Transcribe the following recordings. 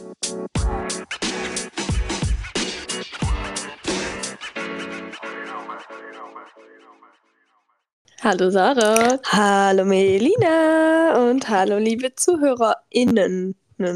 Hallo Sarah. Hallo Melina und hallo liebe ZuhörerInnen.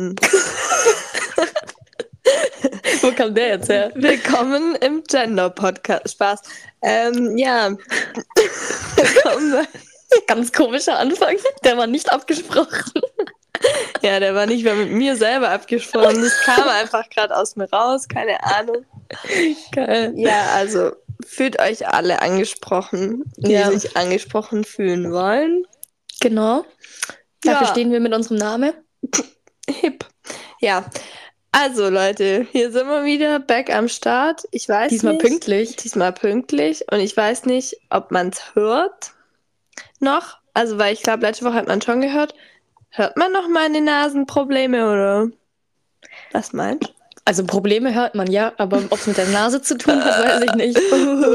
Wo kam der jetzt her? Willkommen im Gender-Podcast. Spaß. Ja. Willkommen. Ganz komischer Anfang. Der war nicht abgesprochen. Ja, der war nicht mehr mit mir selber abgesprochen. Das kam einfach gerade aus mir raus. Keine Ahnung. Geil. Ja, also fühlt euch alle angesprochen, die sich angesprochen fühlen wollen. Genau. Dafür stehen wir mit unserem Namen. Hip. Ja. Also Leute, hier sind wir wieder, back am Start. Ich weiß Diesmal nicht. pünktlich. Diesmal pünktlich. Und ich weiß nicht, ob man es hört noch. Also, weil ich glaube, letzte Woche hat man schon gehört. Hört man noch meine Nasenprobleme oder was meinst du? Also Probleme hört man ja, aber ob es mit der Nase zu tun hat, weiß ich nicht.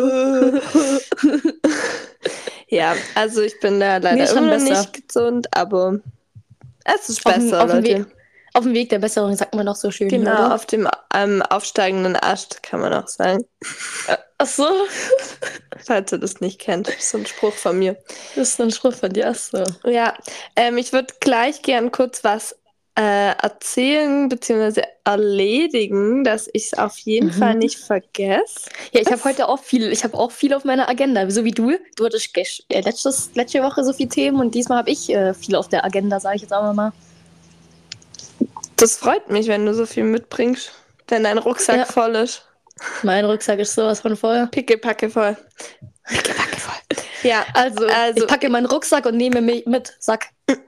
Ja, also ich bin da leider immer noch nicht gesund, aber es ist besser, Leute. Auf dem Weg der Besserung, sagt man doch so schön. Genau, oder? auf dem aufsteigenden Ast, kann man auch sagen. Ach so. Falls ihr das nicht kennt, das ist so ein Spruch von mir. Das ist ein Spruch von dir, ach so. Ja, ich würde gleich gern kurz was erzählen bzw. erledigen, dass ich es auf jeden Fall nicht vergesse. Ja, ich habe heute auch viel auf meiner Agenda, so wie du. Du hattest letzte Woche so viele Themen und diesmal habe ich viel auf der Agenda, sage ich jetzt auch mal. Das freut mich, wenn du so viel mitbringst, wenn dein Rucksack voll ist. Mein Rucksack ist sowas von voll. Pickepacke voll. Pickepacke voll. Ja, also ich packe meinen Rucksack und nehme mich mit. Sack.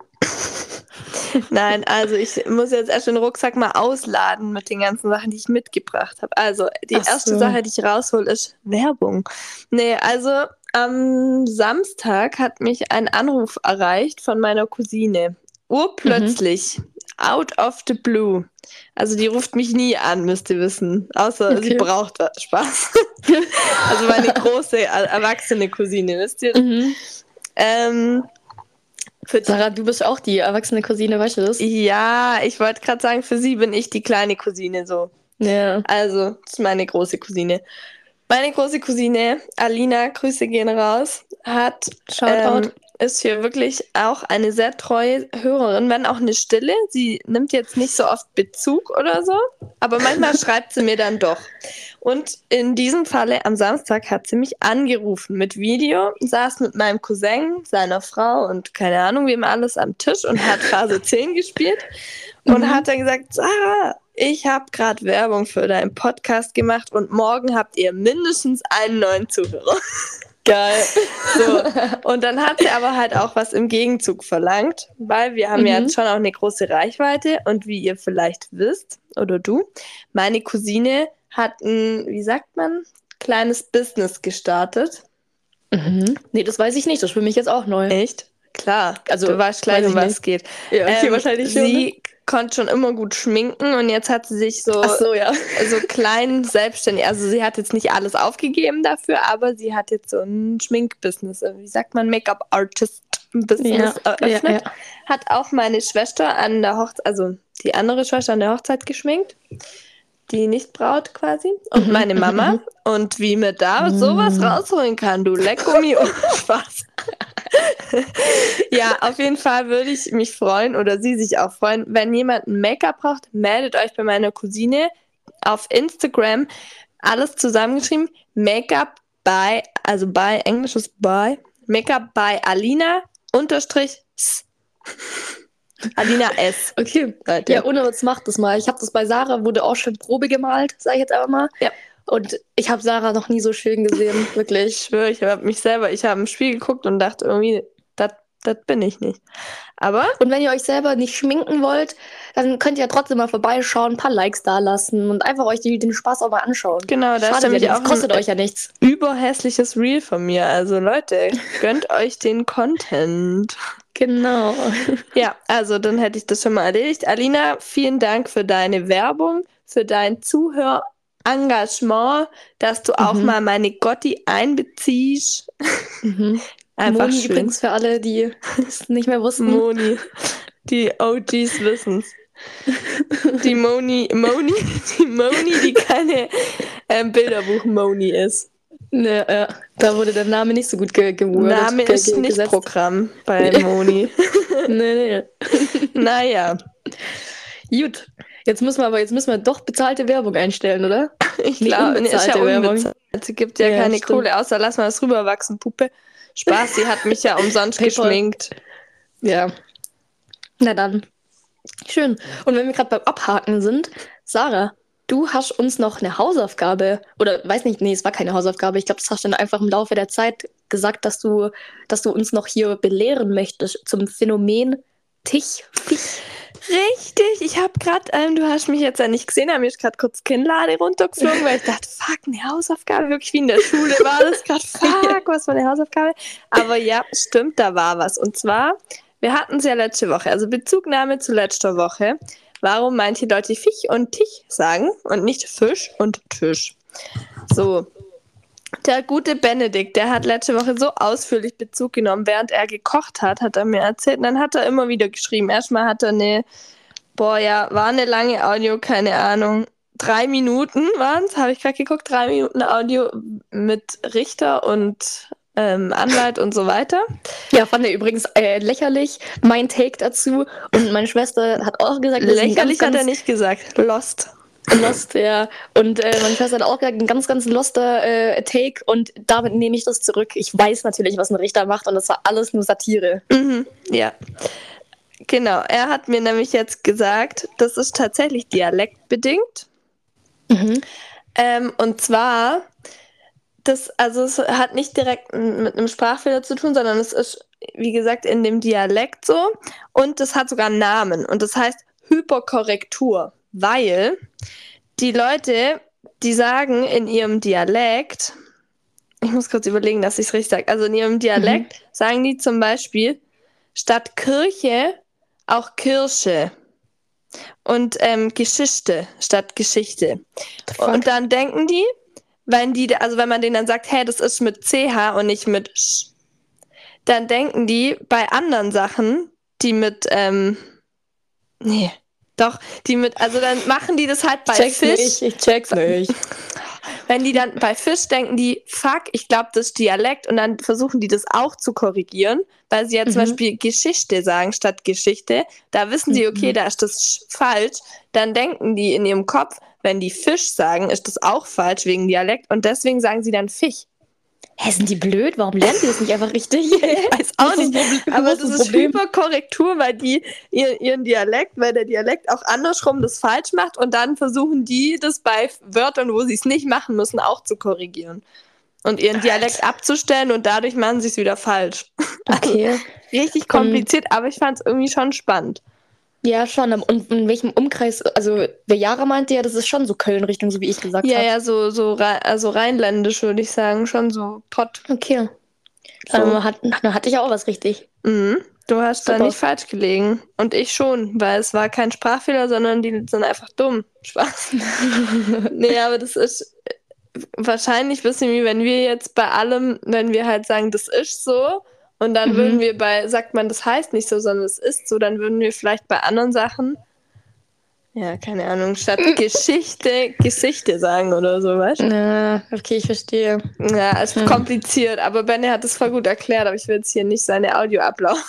Nein, also ich muss jetzt erst den Rucksack mal ausladen mit den ganzen Sachen, die ich mitgebracht habe. Also die erste Sache, die ich raushol, ist Werbung. Nee, also am Samstag hat mich ein Anruf erreicht von meiner Cousine. Urplötzlich. Out of the blue. Also die ruft mich nie an, müsst ihr wissen. Außer sie braucht was. Spaß. Also meine große, erwachsene Cousine, wisst ihr? Sarah, du bist auch die erwachsene Cousine, weißt du das? Ja, ich wollte gerade sagen, für sie bin ich die kleine Cousine so. Ja. Also, das ist meine große Cousine. Meine große Cousine, Alina, Grüße gehen raus, ist hier wirklich auch eine sehr treue Hörerin, wenn auch eine Stille. Sie nimmt jetzt nicht so oft Bezug oder so, aber manchmal schreibt sie mir dann doch. Und in diesem Falle am Samstag hat sie mich angerufen mit Video, saß mit meinem Cousin, seiner Frau und keine Ahnung wem alles am Tisch und hat Phase 10 gespielt und hat dann gesagt, Sarah, ich habe gerade Werbung für deinen Podcast gemacht und morgen habt ihr mindestens einen neuen Zuhörer. Geil. So. Und dann hat sie aber halt auch was im Gegenzug verlangt, weil wir haben ja jetzt schon auch eine große Reichweite und wie ihr vielleicht wisst, oder du, meine Cousine hat ein, wie sagt man, kleines Business gestartet. Nee, das weiß ich nicht, das ist für mich jetzt auch neu. Echt? Klar, also du weißt gleich, um was es geht. Ja, okay, wahrscheinlich schon. Sie konnte schon immer gut schminken und jetzt hat sie sich so klein selbstständig, also sie hat jetzt nicht alles aufgegeben dafür, aber sie hat jetzt so ein Schminkbusiness, wie sagt man, Make-up-Artist-Business eröffnet. Ja. Hat auch meine Schwester an der Hochzeit, also die andere Schwester an der Hochzeit geschminkt, die nicht Braut quasi, und meine Mama. Und wie mir da sowas rausholen kann, du Leckomi und Spaß. Ja, auf jeden Fall würde ich mich freuen oder sie sich auch freuen, wenn jemand ein Make-up braucht, meldet euch bei meiner Cousine auf Instagram, alles zusammengeschrieben, Make-up by, also by, englisches by, Make-up by Alina _s. Alina S. Okay, Leute. Ja, ohne was macht das mal. Ich habe das bei Sarah, wurde auch schon Probe gemalt, sage ich jetzt einfach mal. Ja. Und ich habe Sarah noch nie so schön gesehen, wirklich. Ich schwöre, ich habe im Spiel geguckt und dachte irgendwie, das bin ich nicht. Aber. Und wenn ihr euch selber nicht schminken wollt, dann könnt ihr ja trotzdem mal vorbeischauen, ein paar Likes da lassen und einfach euch den Spaß auch mal anschauen. Genau, das kostet euch ja nichts. Überhässliches Reel von mir. Also Leute, gönnt euch den Content. Genau. Ja, also dann hätte ich das schon mal erledigt. Alina, vielen Dank für deine Werbung, für dein Zuhörengagement, dass du auch mal meine Gotti einbeziehst. Einfach Moni schön. Übrigens für alle, die es nicht mehr wussten. Moni, die OGs wissen's. Die Moni, die keine Bilderbuch-Moni ist. Ne, da wurde der Name nicht so gut gewordet. Name ist nicht gesetzt. Programm bei Moni. Nee. Naja. Gut. Jetzt müssen wir doch bezahlte Werbung einstellen, oder? Ich glaube, ist ja unbezahlt. Sie gibt ja keine stimmt. Kohle, außer lass mal das rüberwachsen, Puppe. Spaß, sie hat mich ja umsonst geschminkt. Ja. Na dann. Schön. Und wenn wir gerade beim Abhaken sind, Sarah, du hast uns noch eine Hausaufgabe, oder weiß nicht, nee, es war keine Hausaufgabe, ich glaube, das hast du dann einfach im Laufe der Zeit gesagt, dass du uns noch hier belehren möchtest zum Phänomen Fisch. Richtig, ich habe gerade, du hast mich jetzt ja nicht gesehen, aber mir ist gerade kurz Kinnlade runtergeflogen, weil ich dachte, fuck, eine Hausaufgabe, wirklich wie in der Schule war das gerade, fuck, was für eine Hausaufgabe. Aber ja, stimmt, da war was. Und zwar, wir hatten es ja letzte Woche, also Bezugnahme zu letzter Woche, warum manche Leute Fisch und Tisch sagen und nicht Fisch und Tisch. So. Der gute Benedikt, der hat letzte Woche so ausführlich Bezug genommen, während er gekocht hat, hat er mir erzählt. Und dann hat er immer wieder geschrieben. Erstmal hat er war eine lange Audio, keine Ahnung. 3 Minuten waren es, habe ich gerade geguckt, 3 Minuten Audio mit Richter und Anwalt und so weiter. Ja, fand er übrigens lächerlich, mein Take dazu. Und meine Schwester hat auch gesagt, lächerlich hat er nicht gesagt, Lost, ja. Und meine Schwester hat auch gesagt, ein ganz, ganz loster Take. Und damit nehme ich das zurück. Ich weiß natürlich, was ein Richter macht. Und das war alles nur Satire. Mhm, ja. Genau, er hat mir nämlich jetzt gesagt, das ist tatsächlich dialektbedingt. Mhm. Und zwar, es hat nicht direkt mit einem Sprachfehler zu tun, sondern es ist, wie gesagt, in dem Dialekt so. Und das hat sogar einen Namen. Und das heißt Hyperkorrektur. Weil die Leute, die sagen in ihrem Dialekt, ich muss kurz überlegen, dass ich es richtig sage, also in ihrem Dialekt sagen die zum Beispiel statt Kirche auch Kirsche und Geschichte statt Geschichte. Und dann denken die, wenn man denen dann sagt, hey, das ist mit CH und nicht mit Sch, dann denken die bei anderen Sachen, die mit, dann machen die das halt bei Fisch. Ich check's nicht. Wenn die dann bei Fisch denken die, fuck, ich glaube, das ist Dialekt und dann versuchen die das auch zu korrigieren, weil sie ja zum Beispiel Geschichte sagen statt Geschichte. Da wissen sie, okay, da ist das falsch. Dann denken die in ihrem Kopf, wenn die Fisch sagen, ist das auch falsch wegen Dialekt und deswegen sagen sie dann Fisch. Hä, sind die blöd? Warum lernen die das nicht einfach richtig? Ich weiß auch nicht. Aber das ist Hyperkorrektur, weil die ihren Dialekt, weil der Dialekt auch andersrum das falsch macht und dann versuchen die das bei Wörtern, wo sie es nicht machen müssen, auch zu korrigieren. Und ihren Dialekt abzustellen und dadurch machen sie es wieder falsch. Okay. Richtig kompliziert, aber ich fand es irgendwie schon spannend. Ja, schon. Und in welchem Umkreis, also der Jara meinte ja, das ist schon so Köln-Richtung, so wie ich gesagt habe. Ja, so rheinländisch würde ich sagen, schon so Pott. Okay. So. Dann hatte ich ja auch was richtig. Mhm. Du hast da nicht falsch gelegen. Und ich schon, weil es war kein Sprachfehler, sondern die sind einfach dumm. Spaß. Nee, aber das ist wahrscheinlich ein bisschen wie wenn wir jetzt bei allem, wenn wir halt sagen, das ist so, und dann würden wir sagt man, das heißt nicht so, sondern es ist so, dann würden wir vielleicht bei anderen Sachen, ja, keine Ahnung, statt Gesichte sagen oder so, weißt du? Ja, okay, ich verstehe. Ja, es ist kompliziert, aber Benny hat es voll gut erklärt, aber ich will jetzt hier nicht seine Audio ablaufen.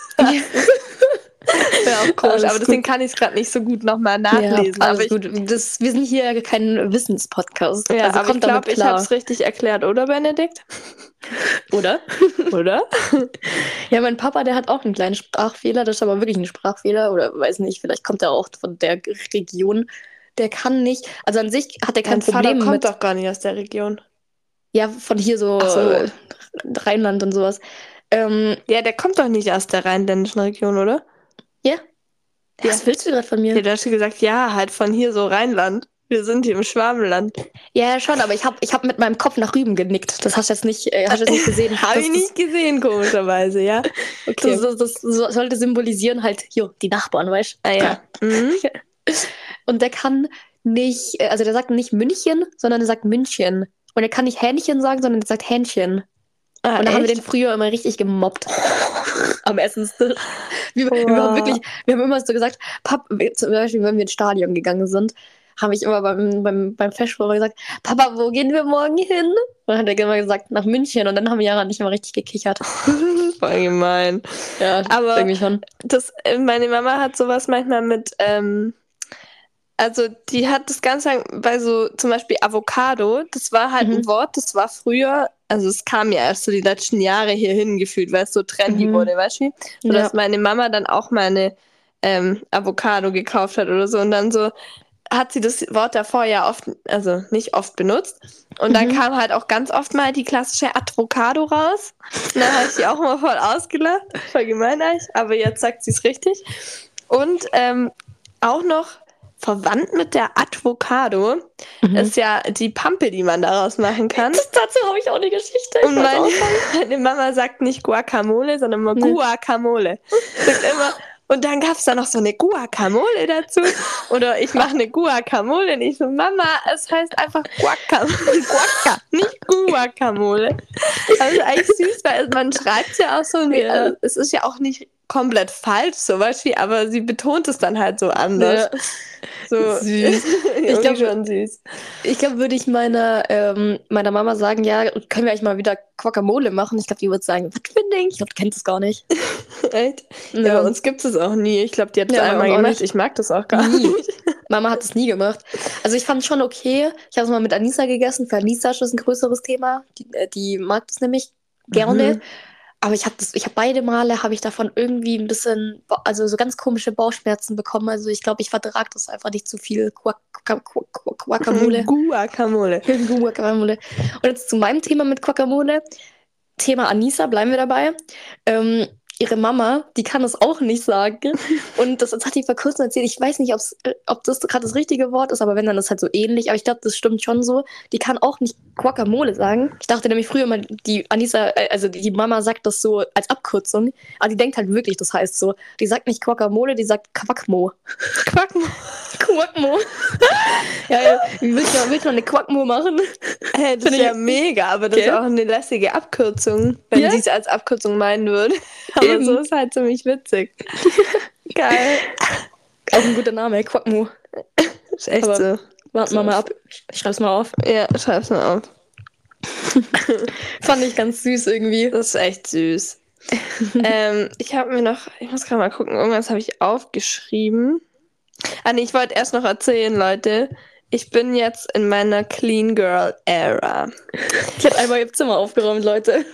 Wäre auch komisch, aber deswegen kann ich es gerade nicht so gut nochmal nachlesen. Ja, aber gut. Wir sind hier kein Wissenspodcast. Ja, also aber ich glaube, ich habe es richtig erklärt, oder Benedikt? Oder? Ja, mein Papa, der hat auch einen kleinen Sprachfehler, das ist aber wirklich ein Sprachfehler, oder weiß nicht, vielleicht kommt er auch von der Region. Der kann nicht, also an sich hat er kein Problem mit... kommt doch gar nicht aus der Region. Ja, von hier so Rheinland und sowas. Ja, der kommt doch nicht aus der rheinländischen Region, oder? Ja. Was willst du gerade von mir? Ja, du hast gesagt, ja, halt von hier so Rheinland. Wir sind hier im Schwabenland. Ja, schon, aber ich hab mit meinem Kopf nach Rüben genickt. Das hast du jetzt nicht gesehen. Habe ich nicht gesehen, komischerweise, ja. Okay. Das sollte symbolisieren halt, die Nachbarn, weißt du? Ah ja. Mhm. Und der kann nicht, also der sagt nicht München, sondern der sagt München. Und er kann nicht Hähnchen sagen, sondern der sagt Hähnchen. Und da haben wir echt? den früher immer richtig gemobbt am Essenstisch. Wir haben wirklich, wir haben immer so gesagt, zum Beispiel, wenn wir ins Stadion gegangen sind, habe ich immer beim Festspiel gesagt, Papa, wo gehen wir morgen hin? Und dann hat er immer gesagt, nach München. Und dann haben Jara nicht immer richtig gekichert. Voll gemein. Ja, Aber irgendwie schon. meine Mama hat sowas manchmal mit, also die hat das ganz lang bei so zum Beispiel Avocado, das war halt ein Wort, das war früher, also es kam ja erst so die letzten Jahre hierhin gefühlt, weil es so trendy wurde, weißt du? So dass meine Mama dann auch mal eine Avocado gekauft hat oder so und dann so hat sie das Wort davor ja oft, also nicht oft benutzt. Und dann kam halt auch ganz oft mal die klassische Advocado raus. Und dann habe ich die auch mal voll ausgelacht. Voll gemein eigentlich. Aber jetzt sagt sie es richtig. Und auch noch verwandt mit der Advocado ist ja die Pampe, die man daraus machen kann. Dazu habe ich auch eine Geschichte. Und meine Mama sagt nicht Guacamole, sondern immer Guacamole. Sagt immer... Und dann gab es da noch so eine Guacamole dazu. Oder ich mache eine Guacamole. Und ich so, Mama, es heißt einfach Guaca, nicht Guacamole. Das ist eigentlich süß, weil man schreibt es ja auch so. Also, es ist ja auch nicht komplett falsch, so Beispiel, aber sie betont es dann halt so anders. Ja. So Süß. Ich glaube schon süß. Ich glaube, würde ich meiner Mama sagen, ja, können wir eigentlich mal wieder Guacamole machen? Ich glaube, die würde sagen, was für ein Ding? Ich glaube, du kennst es gar nicht. Echt? Ja, bei uns gibt es auch nie. Ich glaube, die hat es einmal gemacht. Nicht. Ich mag das auch gar nicht. Mama hat es nie gemacht. Also ich fand es schon okay. Ich habe es mal mit Anissa gegessen. Für Anissa ist das ein größeres Thema. Die mag das nämlich gerne. Aber ich habe beide Male habe ich davon irgendwie ein bisschen, also so ganz komische Bauchschmerzen bekommen. Also ich glaube, ich vertrage das einfach nicht zu viel Guacamole. Guacamole. Guacamole. Und jetzt zu meinem Thema mit Guacamole. Thema Anissa, bleiben wir dabei. Ihre Mama, die kann das auch nicht sagen. Und das hat die vor kurzem erzählt. Ich weiß nicht, ob das gerade das richtige Wort ist, aber wenn, dann ist es halt so ähnlich. Aber ich glaube, das stimmt schon so. Die kann auch nicht Guacamole sagen. Ich dachte nämlich früher mal, die Anissa, also die Mama sagt das so als Abkürzung. Aber die denkt halt wirklich, das heißt so. Die sagt nicht Guacamole, die sagt Quackmo. Quackmo. Ja, willst du noch eine Quackmo machen? Hey, das ist ja mega, aber das ist auch eine lässige Abkürzung, wenn sie es als Abkürzung meinen würde. Aber so ist halt ziemlich witzig. Geil. Auch ein guter Name, Quackmo. Ist echt aber so. Warten wir mal ab. Ich schreib's mal auf. Ja, schreib's mal auf. Fand ich ganz süß irgendwie. Das ist echt süß. Ich muss gerade mal gucken, irgendwas habe ich aufgeschrieben. Nee, ich wollte erst noch erzählen, Leute. Ich bin jetzt in meiner Clean Girl Era. Ich habe einmal ihr Zimmer aufgeräumt, Leute.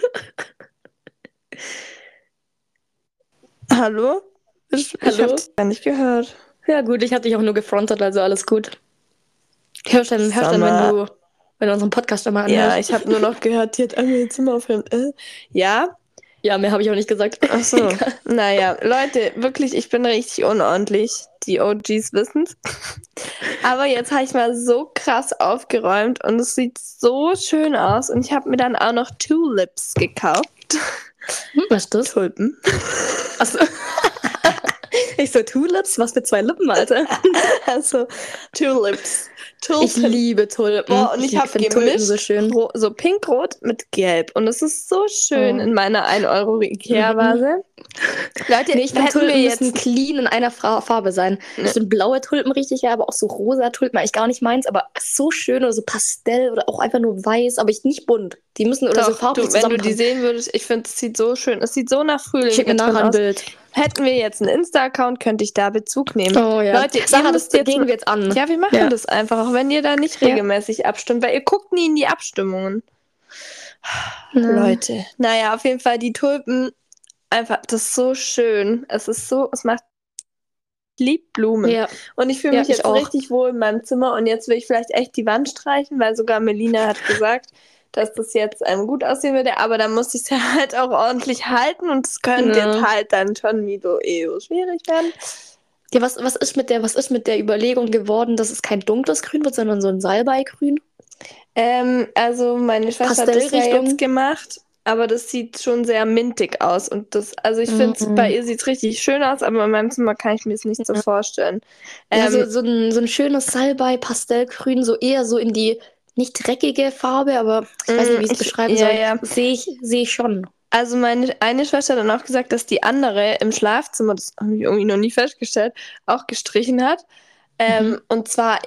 Hallo? Ich habe dich gar nicht gehört. Ja gut, ich hatte dich auch nur gefrontet, also alles gut. Hörst dann, wenn du unseren Podcast einmal anhörst. Ja, ich habe nur noch gehört, die hat einmal ihr Zimmer aufgeräumt. Ja? Ja, mehr habe ich auch nicht gesagt. Ach so. Naja, Leute, wirklich, ich bin richtig unordentlich. Die OGs wissen's. Aber jetzt habe ich mal so krass aufgeräumt und es sieht so schön aus. Und ich habe mir dann auch noch Tulips gekauft. Was ist das? Tulpen. Achso. Ich so, Tulips? Was für 2 Lippen, Alter. Also, Tulips. Ich liebe Tulpen. Boah, und ich habe gemischt so schön. So pinkrot mit gelb. Und es ist so schön in meiner 1 Euro Ikea-Vase. Leute, ich finde, Tulpen müssen clean in einer Farbe sein. Das sind blaue Tulpen richtig, ja, aber auch so rosa Tulpen, eigentlich gar nicht meins, aber so schön oder so Pastell oder auch einfach nur weiß, aber nicht bunt. Die müssen oder so farblich wenn du die sehen würdest, ich finde, es sieht so schön, es sieht so nach Frühling Schick mir nachher ein Bild. Hätten wir jetzt einen Insta-Account, könnte ich da Bezug nehmen. Oh ja. Leute, Sarah, das gehen wir jetzt an. Ja, wir machen das einfach, auch wenn ihr da nicht regelmäßig abstimmt, weil ihr guckt nie in die Abstimmungen. Leute. Naja, auf jeden Fall die Tulpen, einfach, das ist so schön. Es macht lieb Blumen. Ja. Und ich fühle mich jetzt richtig wohl in meinem Zimmer und jetzt will ich vielleicht echt die Wand streichen, weil sogar Melina hat gesagt, dass das jetzt gut aussehen würde, aber dann muss ich es ja halt auch ordentlich halten und es könnte jetzt halt dann schon wieder schwierig werden. Ja, was ist mit der Überlegung geworden, dass es kein dunkles Grün wird, sondern so ein Salbeigrün? Also meine Schwester hat das ja jetzt gemacht, aber das sieht schon sehr mintig aus und also ich finde, bei ihr sieht es richtig schön aus, aber in meinem Zimmer kann ich mir es nicht so vorstellen. Ja, so ein schönes Salbei-Pastellgrün, so eher so in die nicht dreckige Farbe, aber ich weiß nicht, wie ich es beschreiben soll. Ja. Sehe ich schon. Also meine eine Schwester hat dann auch gesagt, dass die andere im Schlafzimmer, das habe ich irgendwie noch nie festgestellt, auch gestrichen hat. Und zwar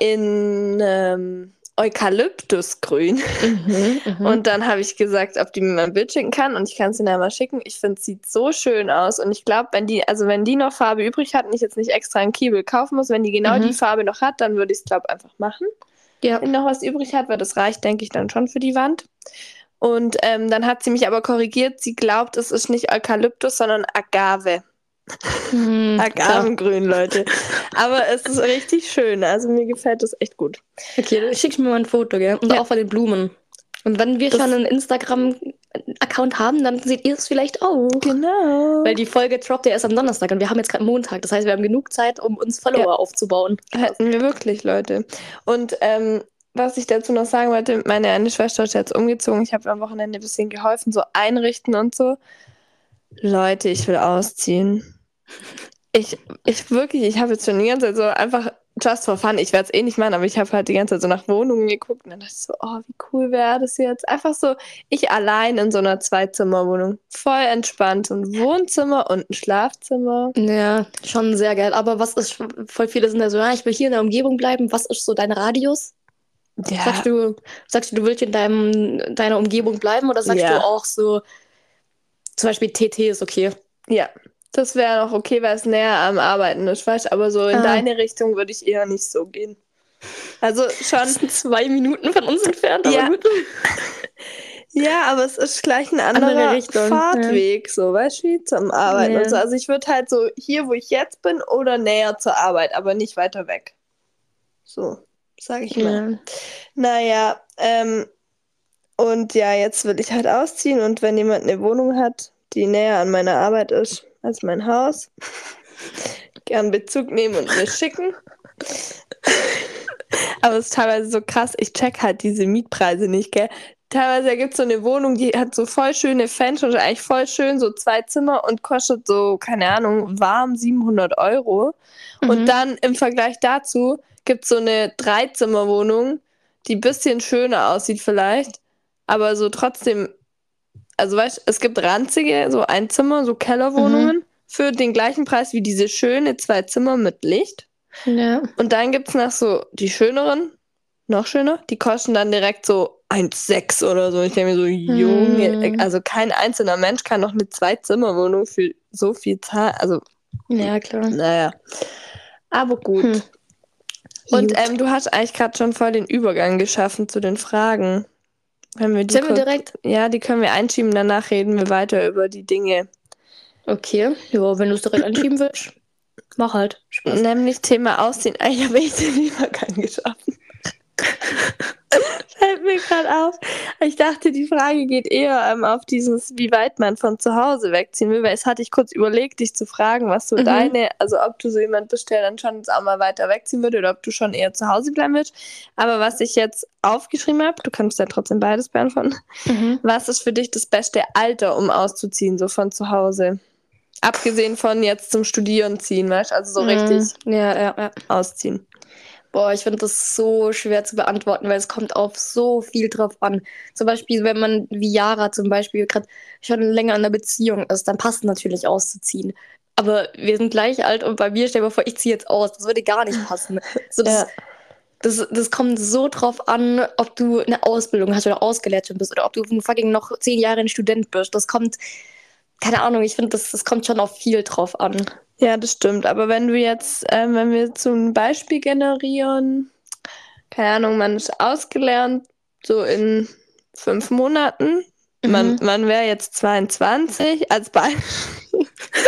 in Eukalyptusgrün. Und dann habe ich gesagt, ob die mir mal ein Bild schicken kann und ich kann es ihnen mal schicken. Ich finde, es sieht so schön aus und ich glaube, wenn die noch Farbe übrig hat und ich jetzt nicht extra einen Kiebel kaufen muss, wenn die genau die Farbe noch hat, dann würde ich es, glaube ich, einfach machen. Ja. Wenn noch was übrig hat, weil das reicht, denke ich, dann schon für die Wand. Und dann hat sie mich aber korrigiert, sie glaubt, es ist nicht Eukalyptus, sondern Agave. Agavengrün, Leute. Aber es ist richtig schön, also mir gefällt das echt gut. Okay, dann schickst du mir mal ein Foto, gell? Und auch von den Blumen. Und wenn wir schon einen Instagram-Account haben, dann seht ihr es vielleicht auch. Genau. Weil die Folge droppt ja erst am Donnerstag und wir haben jetzt gerade Montag. Das heißt, wir haben genug Zeit, um uns Follower aufzubauen. Hätten wir wirklich, Leute. Und was ich dazu noch sagen wollte, meine eine Schwester ist jetzt umgezogen. Ich habe am Wochenende ein bisschen geholfen, so einrichten und so. Leute, ich will ausziehen. Ich habe jetzt schon die ganze Zeit so einfach just for fun. Ich werde es eh nicht machen, aber ich habe halt die ganze Zeit so nach Wohnungen geguckt und dann dachte ich so, oh, wie cool wäre das jetzt? Einfach so, ich allein in so einer 2-Zimmer-Wohnung. Voll entspannt. Ein Wohnzimmer und ein Schlafzimmer. Ja, schon sehr geil. Aber was ist, voll viele sind da so, ja, ich will hier in der Umgebung bleiben. Was ist so dein Radius? Ja. Sagst du willst in deiner Umgebung bleiben oder sagst du auch so, zum Beispiel TT ist okay? Ja, das wäre noch okay, weil es näher am Arbeiten ist, weißt du, aber so in deine Richtung würde ich eher nicht so gehen. Also schon. Das sind 2 Minuten von uns entfernt, aber gut. Ja, aber es ist gleich ein anderer Fahrtweg, so, weißt du, zum Arbeiten und so. Also ich würde halt so hier, wo ich jetzt bin, oder näher zur Arbeit, aber nicht weiter weg. So, sage ich mal. Naja, und ja, jetzt will ich halt ausziehen und wenn jemand eine Wohnung hat, die näher an meiner Arbeit ist als mein Haus, gern Bezug nehmen und mir schicken. Aber es ist teilweise so krass, ich check halt diese Mietpreise nicht, gell. Teilweise gibt es so eine Wohnung, die hat so voll schöne Fenster und eigentlich voll schön, so 2 Zimmer und kostet so, keine Ahnung, warm 700 €. Und dann im Vergleich dazu gibt es so eine 3-Zimmer-Wohnung, die ein bisschen schöner aussieht vielleicht, aber so trotzdem, also weißt du, es gibt ranzige, so Einzimmer, so Kellerwohnungen für den gleichen Preis wie diese schöne 2 Zimmer mit Licht. Ja. Und dann gibt es noch so die schöneren, noch schöner, die kosten dann direkt so 1,6 oder so. Ich denke mir so, Junge, also kein einzelner Mensch kann noch eine 2-Zimmer-Wohnung für so viel zahlen. Also, ja, klar. Naja, aber gut. Und du hast eigentlich gerade schon voll den Übergang geschaffen zu den Fragen. Wenn wir wir direkt? Ja, die können wir einschieben, danach reden wir weiter über die Dinge. Okay, ja, wenn du es direkt einschieben willst, mach halt. Spaß. Nämlich Thema Ausziehen. Eigentlich habe ich den Übergang geschaffen. Fällt mir gerade auf. Ich dachte, die Frage geht eher auf dieses, wie weit man von zu Hause wegziehen will, weil es hatte ich kurz überlegt, dich zu fragen, was so also ob du so jemand bist, der dann schon auch mal weiter wegziehen würde oder ob du schon eher zu Hause bleiben willst. Aber was ich jetzt aufgeschrieben habe, du kannst ja trotzdem beides beantworten. Was ist für dich das beste Alter, um auszuziehen, so von zu Hause? Abgesehen von jetzt zum Studieren ziehen, weißt du? Also so richtig ausziehen. Boah, ich finde das so schwer zu beantworten, weil es kommt auf so viel drauf an. Zum Beispiel, wenn man wie Yara zum Beispiel gerade schon länger in einer Beziehung ist, dann passt es natürlich auszuziehen. Aber wir sind gleich alt und bei mir, stell dir mal vor, ich ziehe jetzt aus. Das würde gar nicht passen. So, das kommt so drauf an, ob du eine Ausbildung hast oder ausgelernt bist oder ob du fucking noch 10 Jahre ein Student bist. Das kommt, keine Ahnung, ich finde, das kommt schon auf viel drauf an. Ja, das stimmt. Aber wenn du jetzt, wenn wir zum Beispiel generieren, keine Ahnung, man ist ausgelernt, so in 5 Monaten, man wäre jetzt 22, als Beispiel.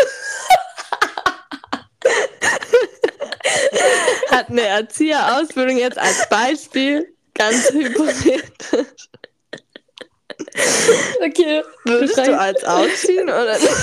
Hat eine Erzieherausbildung jetzt als Beispiel, ganz hypothetisch. Okay. Würdest du als ausziehen oder nicht?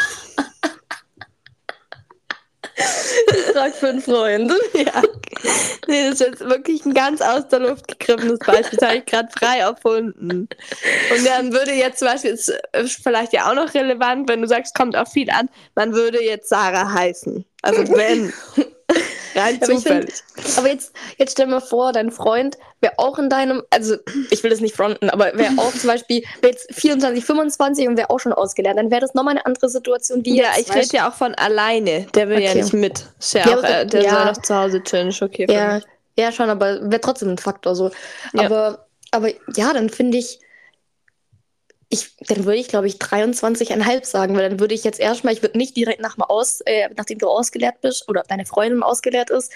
Ich frag für einen Freund. Ja. Nee, das ist jetzt wirklich ein ganz aus der Luft gegriffenes Beispiel. Das habe ich gerade frei erfunden. Und dann würde jetzt zum Beispiel, ist vielleicht ja auch noch relevant, wenn du sagst, kommt auch viel an, man würde jetzt Sarah heißen. Also wenn. Rein Aber zufällig. aber jetzt stell dir mal vor, dein Freund wäre auch in deinem, also ich will das nicht fronten, aber wäre auch zum Beispiel, wäre jetzt 24, 25 und wäre auch schon ausgelernt, dann wäre das nochmal eine andere Situation wie Ja, jetzt. ich rede ja auch von alleine. Der will ja Okay. nicht mit. Ist ja Ja, auch, aber der soll doch zu Hause chillen, ist okay für ja, mich. ja schon, aber wäre trotzdem ein Faktor so. Ja. Aber ja, dann finde dann würde ich, glaube ich, 23,5 sagen, weil dann würde ich jetzt erstmal, ich würde nicht direkt nachdem du ausgelehrt bist oder deine Freundin ausgelehrt ist,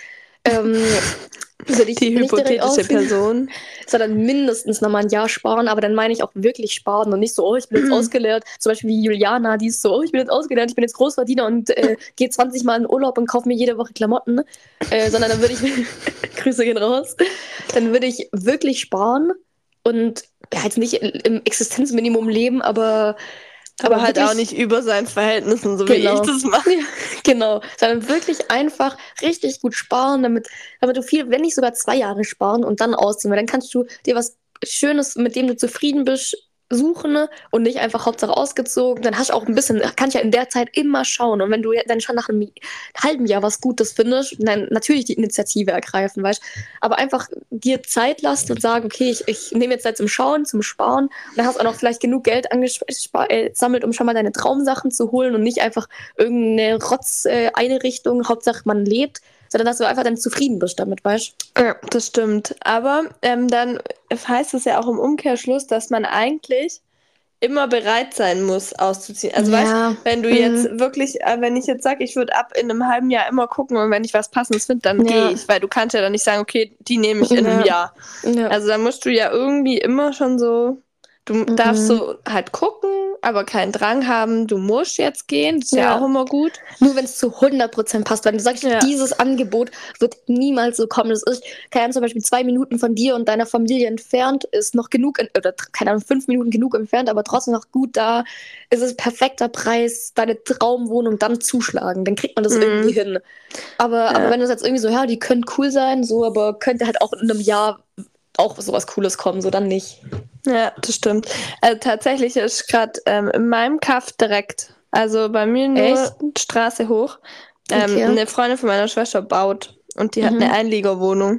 würde ich Die nicht direkt hypothetische ausziehen, Person. sondern mindestens nochmal ein Jahr sparen, aber dann meine ich auch wirklich sparen und nicht so, oh, ich bin jetzt ausgelehrt, zum Beispiel wie Juliana, die ist so, oh, ich bin jetzt ausgelehrt, ich bin jetzt Großverdiener und gehe 20 Mal in Urlaub und kaufe mir jede Woche Klamotten, sondern dann würde ich, Grüße gehen raus, dann würde ich wirklich sparen und ja, jetzt nicht im Existenzminimum leben, aber halt wirklich, auch nicht über seinen Verhältnissen, so wie ich genau. das mache. Ja, genau. Sondern wirklich einfach richtig gut sparen, damit du viel, wenn nicht sogar 2 Jahre sparen und dann ausziehen, weil dann kannst du dir was Schönes, mit dem du zufrieden bist, suchen, ne? Und nicht einfach Hauptsache ausgezogen. Dann hast du auch ein bisschen, kannst ja in der Zeit immer schauen. Und wenn du dann schon nach einem halben Jahr was Gutes findest, dann natürlich die Initiative ergreifen, weißt du. Aber einfach dir Zeit lassen und sagen, okay, ich nehme jetzt Zeit zum Schauen, zum Sparen. Und dann hast du auch noch vielleicht genug Geld sammelt, um schon mal deine Traumsachen zu holen und nicht einfach irgendeine Rotz-Einrichtung, Hauptsache man lebt, sondern dass du einfach dann zufrieden bist damit, weißt du? Ja, das stimmt. Aber dann heißt es ja auch im Umkehrschluss, dass man eigentlich immer bereit sein muss, auszuziehen. Also weißt, Ja. wenn du jetzt wirklich, wenn ich jetzt sage, ich würde ab in einem halben Jahr immer gucken und wenn ich was Passendes finde, dann gehe ich, weil du kannst ja dann nicht sagen, okay, die nehme ich in einem Jahr. Ja. Also dann musst du ja irgendwie immer schon so, du darfst so halt gucken, aber keinen Drang haben, du musst jetzt gehen, das ist ja auch immer gut. Nur wenn es zu 100% passt. Wenn du sagst, dieses Angebot wird niemals so kommen. Das ist, keine Ahnung, zum Beispiel 2 Minuten von dir und deiner Familie entfernt, ist noch genug, oder keine Ahnung, 5 Minuten genug entfernt, aber trotzdem noch gut da. Es ist perfekter Preis, deine Traumwohnung dann zuschlagen. Dann kriegt man das irgendwie hin. Aber wenn du jetzt irgendwie so, ja, die können cool sein, so, aber könnte halt auch in einem Jahr auch sowas Cooles kommen, so dann nicht. Ja, das stimmt. Also tatsächlich ist gerade in meinem Kaff direkt, also bei mir nur Straße hoch, eine Freundin von meiner Schwester baut und die hat eine Einliegerwohnung.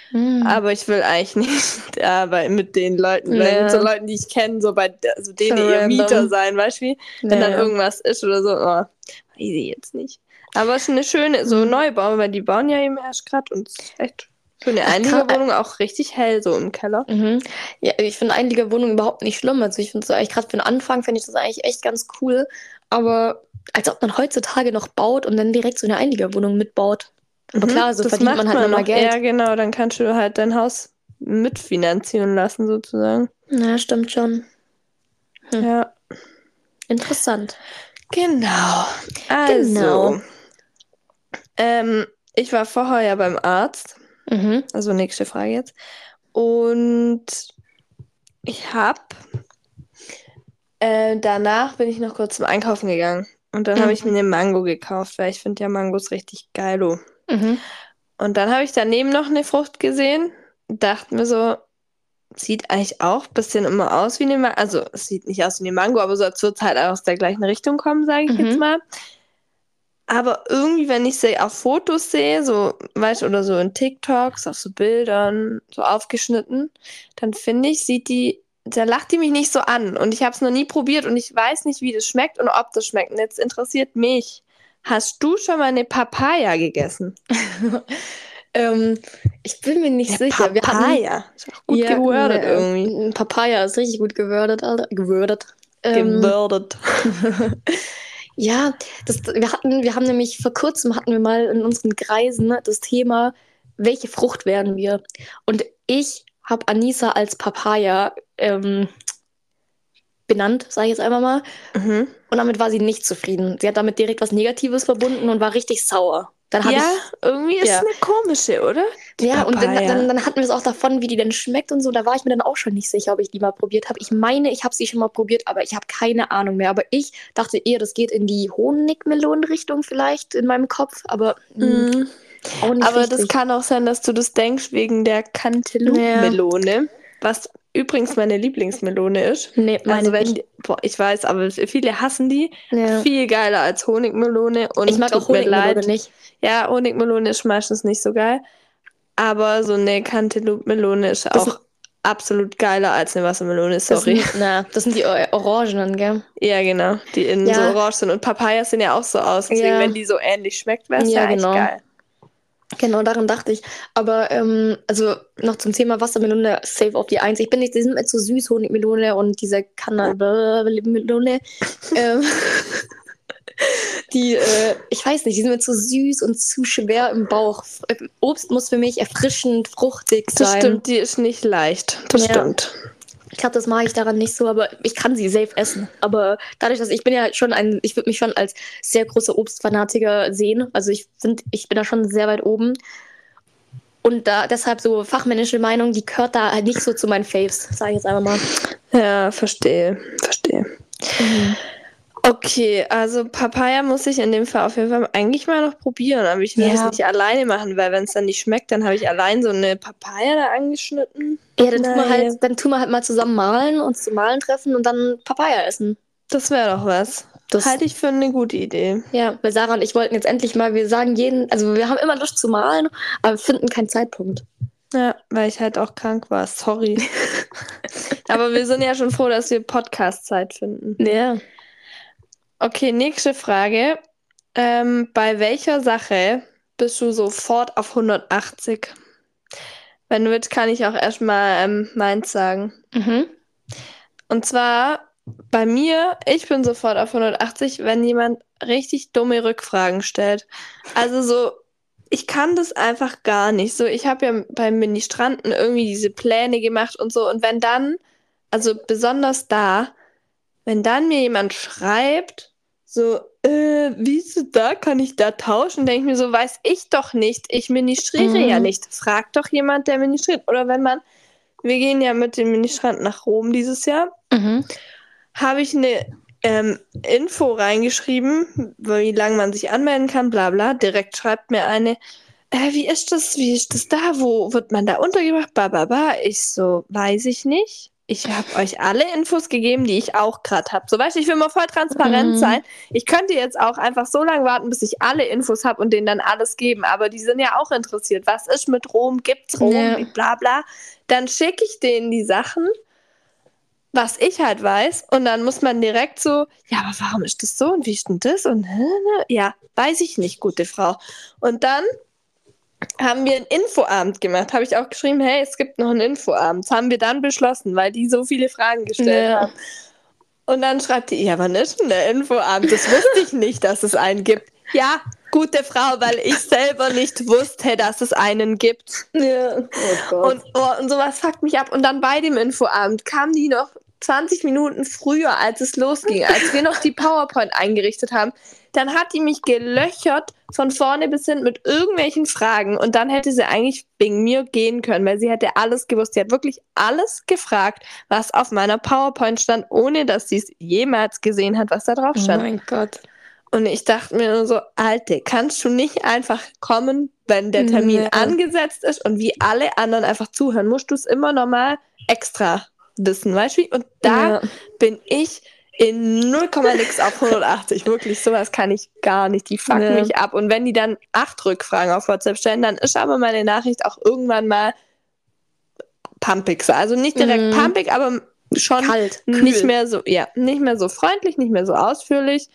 Aber ich will eigentlich nicht mit den Leuten, mit so Leuten, die ich kenne, so bei also denen ihr Mieter sein, weißt du wie? Wenn dann irgendwas ist oder so, weiß ich jetzt nicht. Aber es ist eine schöne, so Neubau, weil die bauen ja eben erst gerade und es ist echt für eine Einliegerwohnung auch richtig hell so im Keller. Ja, ich finde Einliegerwohnung überhaupt nicht schlimm. Also ich finde es eigentlich gerade für den Anfang finde ich das eigentlich echt ganz cool. Aber als ob man heutzutage noch baut und dann direkt so eine Einliegerwohnung mitbaut. Aber klar, so verdient man halt nochmal Geld. Ja, genau, dann kannst du halt dein Haus mitfinanzieren lassen sozusagen. Ja, stimmt schon. Ja. Interessant. Genau. Also, ich war vorher ja beim Arzt. Also nächste Frage jetzt. Und ich habe danach bin ich noch kurz zum Einkaufen gegangen. Und dann habe ich mir eine Mango gekauft, weil ich finde ja Mangos richtig geilo. Und dann habe ich daneben noch eine Frucht gesehen. Dachte mir so, sieht eigentlich auch ein bisschen immer aus wie eine Mango. Also es sieht nicht aus wie eine Mango, aber soll zurzeit aus der gleichen Richtung kommen, sage ich jetzt mal. Aber irgendwie, wenn ich sie auf Fotos sehe, so, weißt du, oder so in TikToks, auf so Bildern, so aufgeschnitten, dann finde ich, da lacht die mich nicht so an. Und ich habe es noch nie probiert und ich weiß nicht, wie das schmeckt und ob das schmeckt. Und jetzt interessiert mich, hast du schon mal eine Papaya gegessen? Ich bin mir nicht sicher. Papaya. Ist auch gut gewordet irgendwie. Papaya ist richtig gut gewordet, Alter. Gewordet. Ja, wir haben nämlich vor kurzem hatten wir mal in unseren Kreisen das Thema, welche Frucht wären wir? Und ich habe Anissa als Papaya benannt, sage ich jetzt einfach mal. Und damit war sie nicht zufrieden. Sie hat damit direkt was Negatives verbunden und war richtig sauer. Irgendwie ist es eine komische, oder? Ja, und dann hatten wir es auch davon, wie die denn schmeckt und so. Da war ich mir dann auch schon nicht sicher, ob ich die mal probiert habe. Ich meine, ich habe sie schon mal probiert, aber ich habe keine Ahnung mehr. Aber ich dachte eher, das geht in die Honigmelonenrichtung vielleicht in meinem Kopf. Aber auch nicht aber richtig. Das kann auch sein, dass du das denkst wegen der Cantaloupe-Melone. was übrigens meine Lieblingsmelone ist. Nee, meine also nicht. ich weiß, aber viele hassen die. Ja. Viel geiler als Honigmelone. Und Ich mag auch tut mir Honigmelone leid. nicht. Ja, Honigmelone ist meistens nicht so geil. Aber so eine Cantaloupe-Melone ist auch absolut geiler als eine Wassermelone, sorry. Das sind die Orangenen, gell? Ja, genau, die innen so Ja. orange sind. Und Papayas sehen ja auch so aus. Deswegen, Ja. wenn die so ähnlich schmeckt, wäre es Ja, ja eigentlich genau. geil. Genau, daran dachte ich. Aber also noch zum Thema Wassermelone, safe auf die Eins. Ich bin nicht, die sind mir zu süß, Honigmelone und diese Cannabis-Melone. Ich weiß nicht, die sind mir zu süß und zu schwer im Bauch. Obst muss für mich erfrischend, fruchtig sein. Das stimmt, die ist nicht leicht. Das stimmt. Ich glaube, das mag ich daran nicht so, aber ich kann sie safe essen. Aber dadurch, dass ich würde mich schon als sehr großer Obstfanatiker sehen. Also ich bin da schon sehr weit oben. Und deshalb so fachmännische Meinung, die gehört da halt nicht so zu meinen Faves, sage ich jetzt einfach mal. Ja, verstehe. Mhm. Okay, also Papaya muss ich in dem Fall auf jeden Fall eigentlich mal noch probieren, aber ich will das nicht alleine machen, weil wenn es dann nicht schmeckt, dann habe ich allein so eine Papaya da angeschnitten. Ja, dann tun wir halt mal zusammen malen, uns zum Malen treffen und dann Papaya essen. Das wäre doch was. Das halte ich für eine gute Idee. Ja, weil Sarah und ich wollten jetzt endlich mal, wir sagen also wir haben immer Lust zu malen, aber wir finden keinen Zeitpunkt. Ja, weil ich halt auch krank war, sorry. Aber wir sind ja schon froh, dass wir Podcast-Zeit finden. Ja. Okay, nächste Frage. Bei welcher Sache bist du sofort auf 180? Wenn du willst, kann ich auch erstmal meins sagen. Mhm. Und zwar bei mir, ich bin sofort auf 180, wenn jemand richtig dumme Rückfragen stellt. Also so, ich kann das einfach gar nicht. So, ich habe ja beim Ministranten irgendwie diese Pläne gemacht und so. Und wenn dann, also besonders da, wenn dann mir jemand schreibt, so, wie ist es da? Kann ich da tauschen? Denke ich mir so, weiß ich doch nicht. Ich ministriere ja nicht. Frag doch jemand, der ministriert. Oder wir gehen ja mit dem Ministranten nach Rom dieses Jahr, habe ich eine Info reingeschrieben, wie lange man sich anmelden kann, bla bla. Direkt schreibt mir eine, wie ist das da? Wo wird man da untergebracht? Ba. Ich so, weiß ich nicht. Ich habe euch alle Infos gegeben, die ich auch gerade habe. So, weißt du, ich will mal voll transparent sein. Ich könnte jetzt auch einfach so lange warten, bis ich alle Infos habe und denen dann alles geben. Aber die sind ja auch interessiert. Was ist mit Rom? Gibt's Rom? Ja. Bla bla. Dann schicke ich denen die Sachen, was ich halt weiß. Und dann muss man direkt so, ja, aber warum ist das so? Und wie ist denn das? Und ja, weiß ich nicht, gute Frau. Und dann haben wir einen Infoabend gemacht. Habe ich auch geschrieben, hey, es gibt noch einen Infoabend. Das haben wir dann beschlossen, weil die so viele Fragen gestellt haben. Und dann schreibt die, ja, wann ist denn der Infoabend? Das wusste ich nicht, dass es einen gibt. Ja, gute Frau, weil ich selber nicht wusste, dass es einen gibt. Ja. Oh Gott. Und sowas fuckt mich ab. Und dann bei dem Infoabend kam die noch 20 Minuten früher, als es losging, als wir noch die PowerPoint eingerichtet haben. Dann hat die mich gelöchert von vorne bis hinten mit irgendwelchen Fragen und dann hätte sie eigentlich wegen mir gehen können, weil sie hätte alles gewusst. Sie hat wirklich alles gefragt, was auf meiner PowerPoint stand, ohne dass sie es jemals gesehen hat, was da drauf stand. Oh mein Gott. Und ich dachte mir nur so, Alte, kannst du nicht einfach kommen, wenn der Termin angesetzt ist und wie alle anderen einfach zuhören? Musst du es immer nochmal extra wissen, weißt du? Und da bin ich in 0,nix auf 180. Wirklich, sowas kann ich gar nicht. Die fucken mich ab. Und wenn die dann 8 Rückfragen auf WhatsApp stellen, dann ist aber meine Nachricht auch irgendwann mal pumpig. Also nicht direkt pumpig, aber schon kalt, nicht mehr so freundlich, nicht mehr so ausführlich.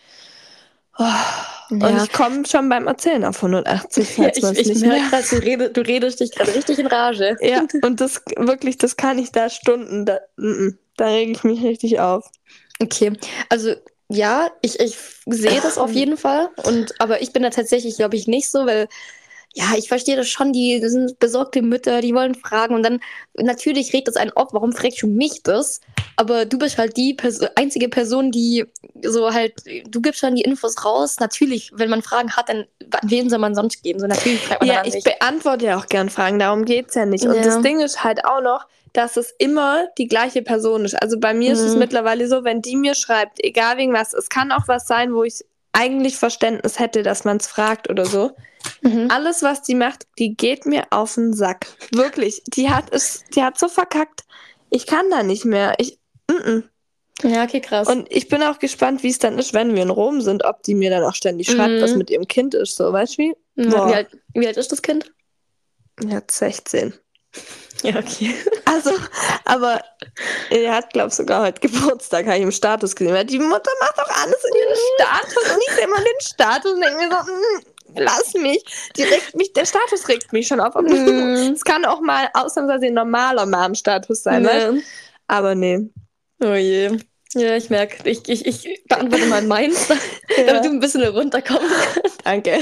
Und ich komme schon beim Erzählen auf 180. Ja, ich merke gerade, du redest dich gerade richtig in Rage. Ja, und das kann ich da Stunden, da rege ich mich richtig auf. Okay, also ja, ich sehe das auf jeden Fall. Aber ich bin da tatsächlich, glaube ich, nicht so, weil ja, ich verstehe das schon, das sind besorgte Mütter, die wollen fragen und dann natürlich regt das einen auf, warum fragst du mich das? Aber du bist halt die einzige Person, die so halt, du gibst schon die Infos raus. Natürlich, wenn man Fragen hat, dann an wen soll man sonst gehen? So natürlich fragt man dann ich beantworte ja auch gern Fragen, darum geht's ja nicht. Und das Ding ist halt auch noch, dass es immer die gleiche Person ist. Also bei mir ist es mittlerweile so, wenn die mir schreibt, egal wegen was, es kann auch was sein, wo ich eigentlich Verständnis hätte, dass man es fragt oder so. Alles, was die macht, die geht mir auf den Sack. Wirklich. Die hat so verkackt. Ich kann da nicht mehr. Ja, okay, krass. Und ich bin auch gespannt, wie es dann ist, wenn wir in Rom sind, ob die mir dann auch ständig schreibt, was mit ihrem Kind ist, so, weißt du wie? Ja, wie alt ist das Kind? Ja, 16. Ja, okay. Also, aber er hat, glaube ich, sogar heute Geburtstag, habe ich im Status gesehen. Weil die Mutter macht doch alles in ihren Status und ich sehe immer den Status und denke mir so, lass mich. Der Status regt mich schon auf. Es kann auch mal ausnahmsweise ein normaler Mom-Status sein, weißt du? Aber nee. Oh je. Ja, ich merke, ich beantworte mal meins, damit du ein bisschen runterkommst. Danke.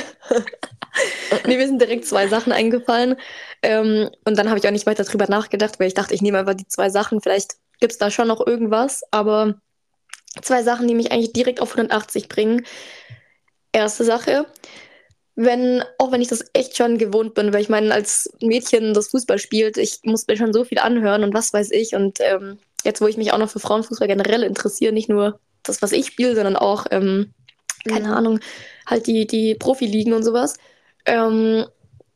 Nee, mir sind direkt 2 Sachen eingefallen. Und dann habe ich auch nicht weiter drüber nachgedacht, weil ich dachte, ich nehme einfach die 2 Sachen. Vielleicht gibt es da schon noch irgendwas, aber 2 Sachen, die mich eigentlich direkt auf 180 bringen. Erste Sache, auch wenn ich das echt schon gewohnt bin, weil ich meine, als Mädchen, das Fußball spielt, ich muss mir schon so viel anhören und was weiß ich. Und jetzt, wo ich mich auch noch für Frauenfußball generell interessiere, nicht nur das, was ich spiele, sondern auch, keine Ahnung, halt die Profiligen und sowas, bin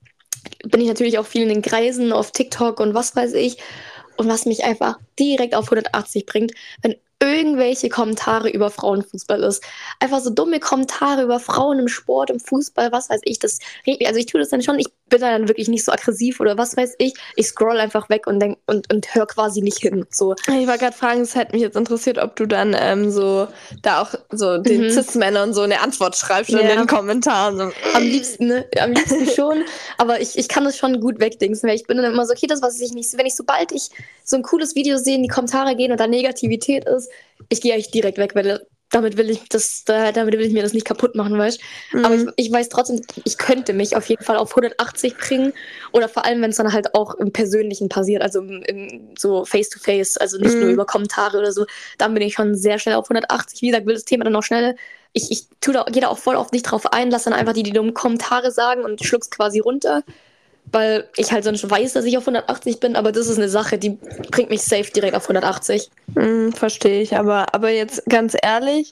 ich natürlich auch viel in den Kreisen auf TikTok und was weiß ich. Und was mich einfach direkt auf 180 bringt, wenn irgendwelche Kommentare über Frauenfußball ist. Einfach so dumme Kommentare über Frauen im Sport, im Fußball, was weiß ich. Das regt mich, also ich tue das dann schon, ich bin dann wirklich nicht so aggressiv oder was weiß ich. Ich scroll einfach weg und denk und höre quasi nicht hin. So. Ich wollte gerade fragen, es hätte mich jetzt interessiert, ob du dann so da auch so den Cis-Männern so eine Antwort schreibst in den Kommentaren. So. Am liebsten schon, aber ich kann das schon gut wegdingsen, weil ich bin dann immer so, okay, das was ich nicht, sobald ich so ein cooles Video sehe, in die Kommentare gehen und da Negativität ist, ich gehe eigentlich direkt weg, weil damit will ich mir das nicht kaputt machen, weißt du? Aber ich weiß trotzdem, ich könnte mich auf jeden Fall auf 180 bringen oder vor allem, wenn es dann halt auch im Persönlichen passiert, also so Face-to-Face, also nicht nur über Kommentare oder so, dann bin ich schon sehr schnell auf 180. Wie gesagt, will das Thema dann auch schnell, ich gehe da auch voll oft nicht drauf ein, lasse dann einfach die dummen Kommentare sagen und schluck's quasi runter, weil ich halt sonst weiß, dass ich auf 180 bin, aber das ist eine Sache, die bringt mich safe direkt auf 180. Verstehe ich, aber jetzt ganz ehrlich,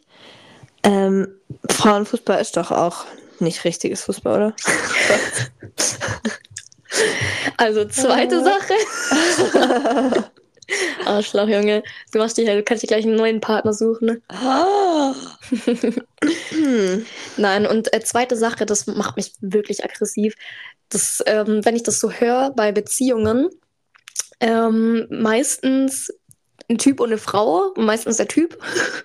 Frauenfußball ist doch auch nicht richtiges Fußball, oder? Also zweite Sache. Arschloch, Junge. Du kannst dir gleich einen neuen Partner suchen. Nein, und zweite Sache, das macht mich wirklich aggressiv. Das, wenn ich das so höre bei Beziehungen, meistens ein Typ und eine Frau, meistens der Typ,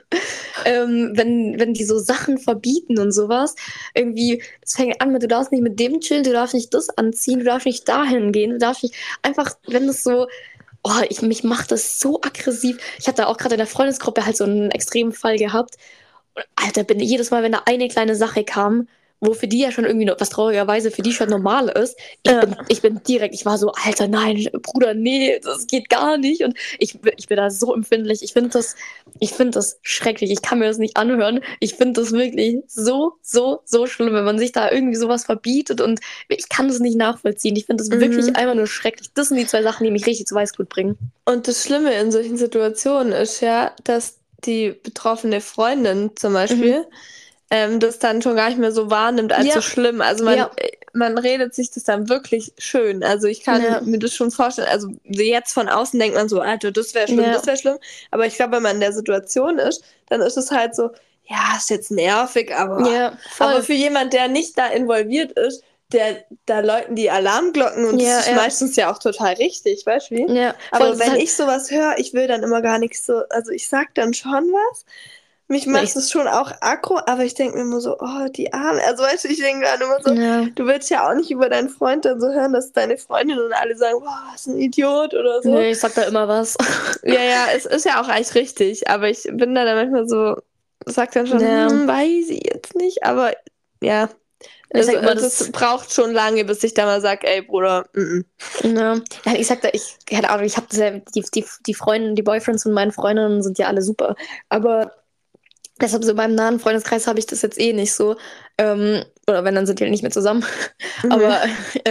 wenn die so Sachen verbieten und sowas, irgendwie, es fängt an mit, du darfst nicht mit dem chillen, du darfst nicht das anziehen, du darfst nicht dahin gehen, du darfst nicht, einfach, wenn das so, mich macht das so aggressiv. Ich hatte auch gerade in der Freundesgruppe halt so einen extremen Fall gehabt. Und, Alter, jedes Mal, wenn da eine kleine Sache kam, wo für die ja schon irgendwie, was traurigerweise für die schon normal ist, ich bin direkt, ich war so, Alter, nein, Bruder, nee, das geht gar nicht. Und ich bin da so empfindlich. Ich finde das schrecklich. Ich kann mir das nicht anhören. Ich finde das wirklich so, so, so schlimm, wenn man sich da irgendwie sowas verbietet und ich kann das nicht nachvollziehen. Ich finde das wirklich einfach nur schrecklich. Das sind die 2 Sachen, die mich richtig zu Weißglut bringen. Und das Schlimme in solchen Situationen ist ja, dass die betroffene Freundin zum Beispiel das dann schon gar nicht mehr so wahrnimmt als so schlimm. Also man redet sich das dann wirklich schön. Also ich kann mir das schon vorstellen. Also jetzt von außen denkt man so, Alter, das wäre schlimm, das wäre schlimm. Aber ich glaube, wenn man in der Situation ist, dann ist es halt so, ja, ist jetzt nervig, aber für jemand, der nicht da involviert ist, da läuten die Alarmglocken und das ist meistens ja auch total richtig, weißt du wie? Ja, aber wenn ich sowas höre, ich will dann immer gar nichts so, also ich sag dann schon was. Mich macht es schon auch aggro, aber ich denke mir immer so, oh, die Arme. Also weißt du, ich denke dann immer so, du willst ja auch nicht über deinen Freund dann so hören, dass deine Freundin und alle sagen, boah, ist ein Idiot oder so. Nee, ich sag da immer was. Ja, es ist ja auch eigentlich richtig, aber ich bin da dann manchmal so, sag dann schon, weiß ich jetzt nicht, aber ja. Das braucht schon lange, bis ich da mal sage, ey, Bruder, Ja, ich sag da, keine Ahnung, ich habe die Freunde, die Boyfriends von meinen Freundinnen sind ja alle super, aber deshalb so in meinem nahen Freundeskreis habe ich das jetzt eh nicht so. Oder wenn, dann sind die halt nicht mehr zusammen. Aber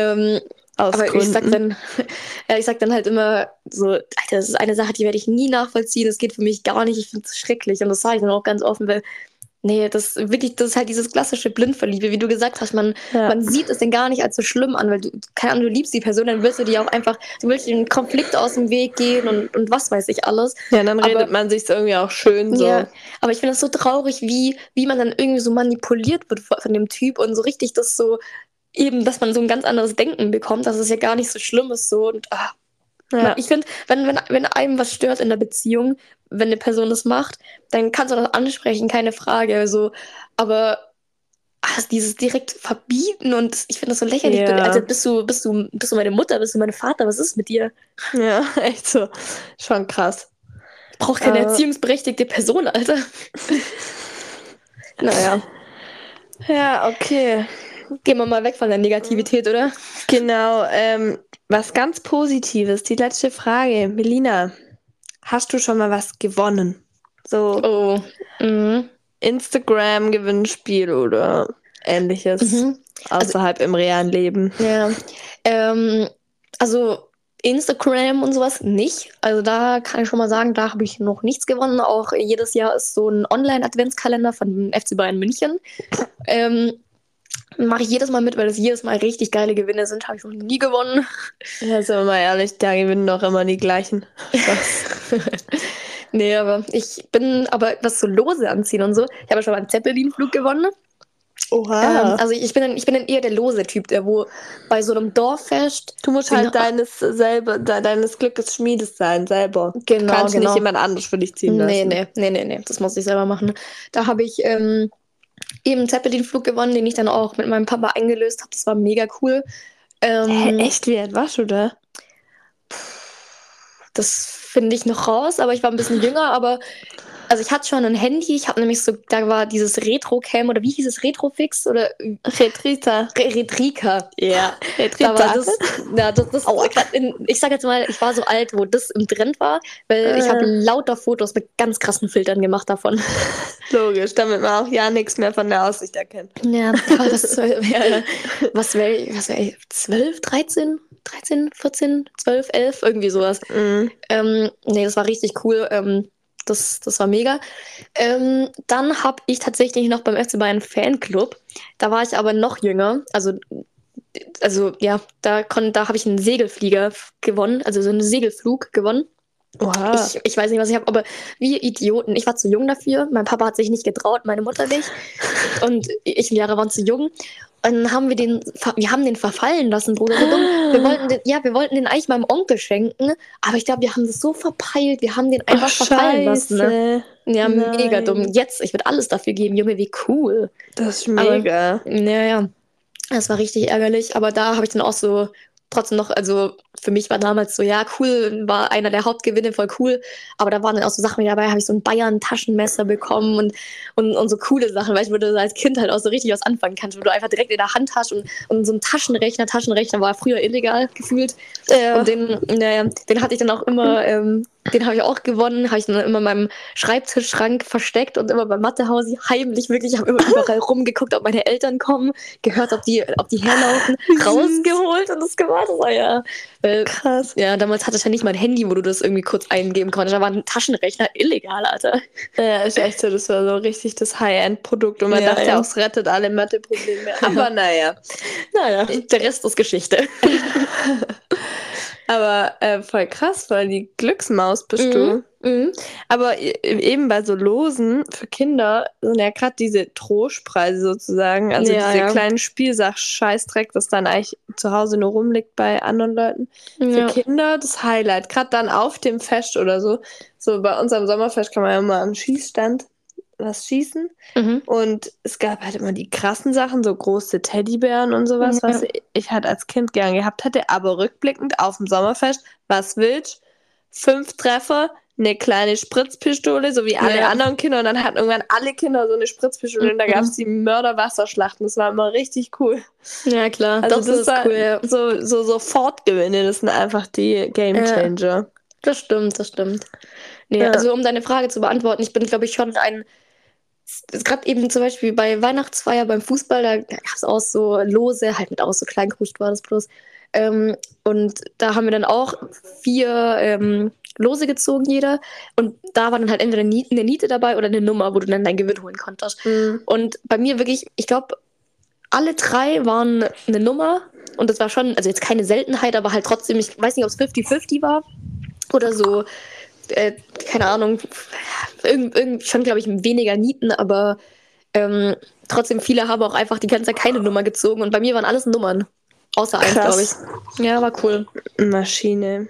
ich sag dann halt immer so, Alter, das ist eine Sache, die werde ich nie nachvollziehen. Das geht für mich gar nicht. Ich finde es schrecklich. Und das sage ich dann auch ganz offen, weil Nee, das wirklich, das ist halt dieses klassische Blindverliebe, wie du gesagt hast, man sieht es denn gar nicht als so schlimm an, weil du, keine Ahnung, du liebst die Person, dann willst du die auch einfach, du willst den Konflikt aus dem Weg gehen und was weiß ich alles. Ja, dann redet man sich irgendwie auch schön so. Ja, aber ich finde das so traurig, wie man dann irgendwie so manipuliert wird von dem Typ und so richtig das so, eben, dass man so ein ganz anderes Denken bekommt, dass es ja gar nicht so schlimm ist so und ich finde, wenn einem was stört in der Beziehung, wenn eine Person das macht, dann kannst du das ansprechen, keine Frage. Also, aber dieses direkt verbieten und ich finde das so lächerlich. Ja. Also bist du meine Mutter, bist du mein Vater, was ist mit dir? Ja, echt so. Schon krass. Ich brauche keine erziehungsberechtigte Person, Alter. Naja. Ja, okay. Gehen wir mal weg von der Negativität, oder? Genau, was ganz Positives. Die letzte Frage. Melina, hast du schon mal was gewonnen? So Oh. Mhm. Instagram-Gewinnspiel oder ähnliches außerhalb im realen Leben? Ja. Also Instagram und sowas nicht. Also da kann ich schon mal sagen, da habe ich noch nichts gewonnen. Auch jedes Jahr ist so ein Online-Adventskalender von FC Bayern München. Mache ich jedes Mal mit, weil das jedes Mal richtig geile Gewinne sind. Habe ich noch nie gewonnen. Ja, sind wir mal ehrlich, da gewinnen doch immer die gleichen. Nee, aber was so Lose anziehen und so. Ich habe schon mal einen Zeppelin-Flug gewonnen. Oha. Also ich bin dann eher der lose Typ, der wo bei so einem Dorffest. Du musst halt deines Glückes Schmiedes sein, selber. Genau, du kannst nicht jemand anderes für dich ziehen lassen. Nee, das muss ich selber machen. Da habe ich eben einen Zeppelin-Flug gewonnen, den ich dann auch mit meinem Papa eingelöst habe. Das war mega cool. Echt? Wie alt warst du da? Das finde ich noch raus, aber ich war ein bisschen jünger, aber also ich hatte schon ein Handy, ich habe nämlich so, da war dieses Retro-Cam oder wie hieß es, Retrofix oder Retrika. Ja, Retrika. Da war ich sag jetzt mal, ich war so alt, wo das im Trend war, weil ich habe lauter Fotos mit ganz krassen Filtern gemacht davon. Logisch, damit man auch ja nichts mehr von der Aussicht erkennt. Ja, was wäre ich, 12, 13, 14, 12, 11, irgendwie sowas. Nee, das war richtig cool. Das war mega. Dann habe ich tatsächlich noch beim FC Bayern Fanclub, da war ich aber noch jünger, also ja, da habe ich einen Segelflieger gewonnen, also so einen Segelflug gewonnen. Wow. Ich weiß nicht, was ich habe, aber wir Idioten, ich war zu jung dafür, mein Papa hat sich nicht getraut, meine Mutter nicht und ich und Lara waren zu jung. Und dann haben wir den verfallen lassen, Bruder. So dumm. Wir wollten den eigentlich meinem Onkel schenken, aber ich glaube, wir haben das so verpeilt, wir haben den einfach verfallen lassen. Ne? Ja, Nein. mega dumm. Jetzt, ich würde alles dafür geben, Junge, wie cool. Das ist mega. Ja. Das war richtig ärgerlich, aber da habe ich dann auch so trotzdem noch, also für mich war damals so, ja, cool, war einer der Hauptgewinne, voll cool, aber da waren dann auch so Sachen mit dabei, habe ich so ein Bayern-Taschenmesser bekommen und so coole Sachen, weil ich würde als Kind halt auch so richtig was anfangen kannst, wo du einfach direkt in der Hand hast und so ein Taschenrechner war früher illegal gefühlt und den hatte ich dann auch immer, den habe ich auch gewonnen, habe ich dann immer in meinem Schreibtischschrank versteckt und immer beim Mathehausi heimlich wirklich, habe immer überall rumgeguckt, ob meine Eltern kommen, gehört, ob die herlaufen, rausgeholt und das gemacht. Das war ja krass. Ja, damals hatte ich ja nicht mal ein Handy, wo du das irgendwie kurz eingeben konntest. Da war ein Taschenrechner illegal, Alter. Ja, ist echt so, das war so richtig das High-End-Produkt und man dachte ja auch, es rettet alle Mathe-Probleme. Aber naja, der Rest ist Geschichte. Aber voll krass, voll die Glücksmaus bist du. Aber eben bei so Losen für Kinder sind ja gerade diese Trostpreise sozusagen, also diese kleinen Spielsach-Scheißdreck, das dann eigentlich zu Hause nur rumliegt bei anderen Leuten. Für Kinder das Highlight, gerade dann auf dem Fest oder so. So bei uns am Sommerfest kann man ja immer am Schießstand was schießen. Und es gab halt immer die krassen Sachen, so große Teddybären und sowas, was ich halt als Kind gern gehabt hätte. Aber rückblickend auf dem Sommerfest, was willst? 5 Treffer, eine kleine Spritzpistole, so wie alle anderen Kinder. Und dann hatten irgendwann alle Kinder so eine Spritzpistole und da gab es die Mörderwasserschlachten. Das war immer richtig cool. Ja, klar. Also das ist cool, ja. So Fortgewinne, das sind einfach die Gamechanger. Das stimmt. Nee, also um deine Frage zu beantworten, ich bin, glaube ich, schon gerade eben zum Beispiel bei Weihnachtsfeier beim Fußball, da gab es auch so Lose, halt mit aus, so Kleinkrust war das bloß. Und da haben wir dann auch Lose gezogen, jeder. Und da war dann halt entweder eine Niete dabei oder eine Nummer, wo du dann deinen Gewinn holen konntest. Und bei mir wirklich, ich glaube, alle 3 waren eine Nummer. Und das war schon, also jetzt keine Seltenheit, aber halt trotzdem, ich weiß nicht, ob es 50-50 war oder so, keine Ahnung, schon, glaube ich, weniger Nieten, aber trotzdem viele haben auch einfach die ganze Zeit keine Nummer gezogen. Und bei mir waren alles Nummern. Außer 1, glaube ich. Ja, war cool. Maschine.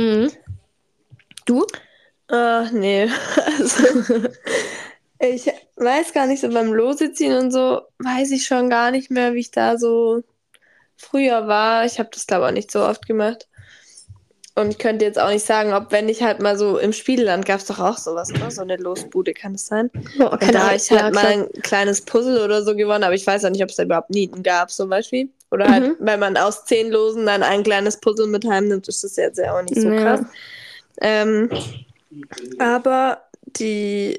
Du? Nee. Also, ich weiß gar nicht, so beim Loseziehen und so, weiß ich schon gar nicht mehr, wie ich da so früher war. Ich habe das, glaube ich, auch nicht so oft gemacht. Und ich könnte jetzt auch nicht sagen, ob wenn ich halt mal so im Spielland gab es doch auch sowas, ne? So eine Losbude, kann es sein? Oh, Und da habe ich halt mal ein kleines Puzzle oder so gewonnen, aber ich weiß auch nicht, ob es da überhaupt Nieten gab, zum Beispiel. Oder halt, wenn man aus 10 Losen dann ein kleines Puzzle mit heimnimmt, ist das jetzt ja auch nicht so krass. Aber die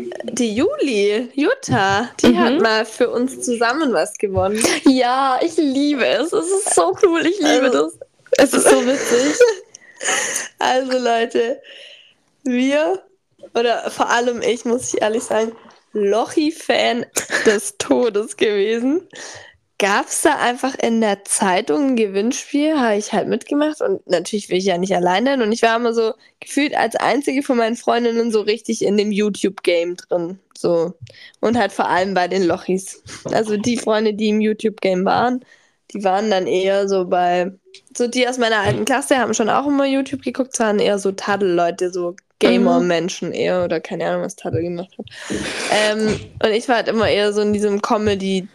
Jutta, die hat mal für uns zusammen was gewonnen. Ja, ich liebe es. Es ist so cool, ich liebe das. Es ist so witzig. Also Leute, wir, oder vor allem ich, muss ich ehrlich sagen, Lochi-Fan des Todes gewesen. Gab es da einfach in der Zeitung ein Gewinnspiel, habe ich halt mitgemacht und natürlich will ich ja nicht alleine hin und ich war immer so gefühlt als einzige von meinen Freundinnen so richtig in dem YouTube-Game drin, so, und halt vor allem bei den Lochis. Also die Freunde, die im YouTube-Game waren, die waren dann eher so bei, so die aus meiner alten Klasse haben schon auch immer YouTube geguckt, es waren eher so Taddel-Leute, so Gamer-Menschen eher oder keine Ahnung, was Taddel gemacht hat. Und ich war halt immer eher so in diesem Comedy-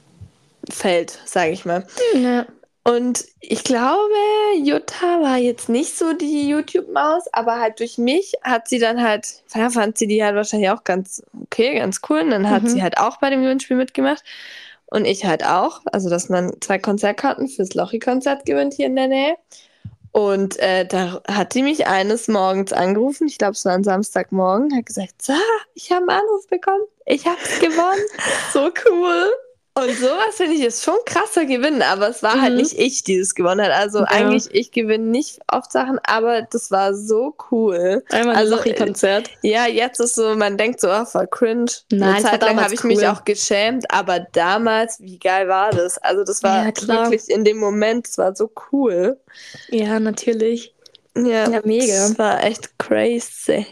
Feld, sage ich mal. Ja. Und ich glaube, Jutta war jetzt nicht so die YouTube-Maus, aber halt durch mich hat sie dann halt, fand sie die halt wahrscheinlich auch ganz okay, ganz cool. Und dann hat sie halt auch bei dem Gewinnspiel mitgemacht. Und ich halt auch. Also, dass man 2 Konzertkarten fürs Lochi-Konzert gewinnt hier in der Nähe. Und da hat die mich eines Morgens angerufen, ich glaube, es war ein Samstagmorgen, hat gesagt, so, ich habe einen Anruf bekommen, ich habe es gewonnen. So cool. Und sowas finde ich ist schon krasser Gewinn, aber es war halt nicht ich, die es gewonnen hat. Also eigentlich, ich gewinne nicht oft Sachen, aber das war so cool. Einmal ein Lochi-Konzert. Ja, jetzt ist so, man denkt so, oh, voll cringe. Nein, eine Zeit lang habe ich mich auch geschämt, aber damals, wie geil war das? Also das war wirklich in dem Moment, es war so cool. Ja, natürlich. Ja, mega. Das war echt crazy.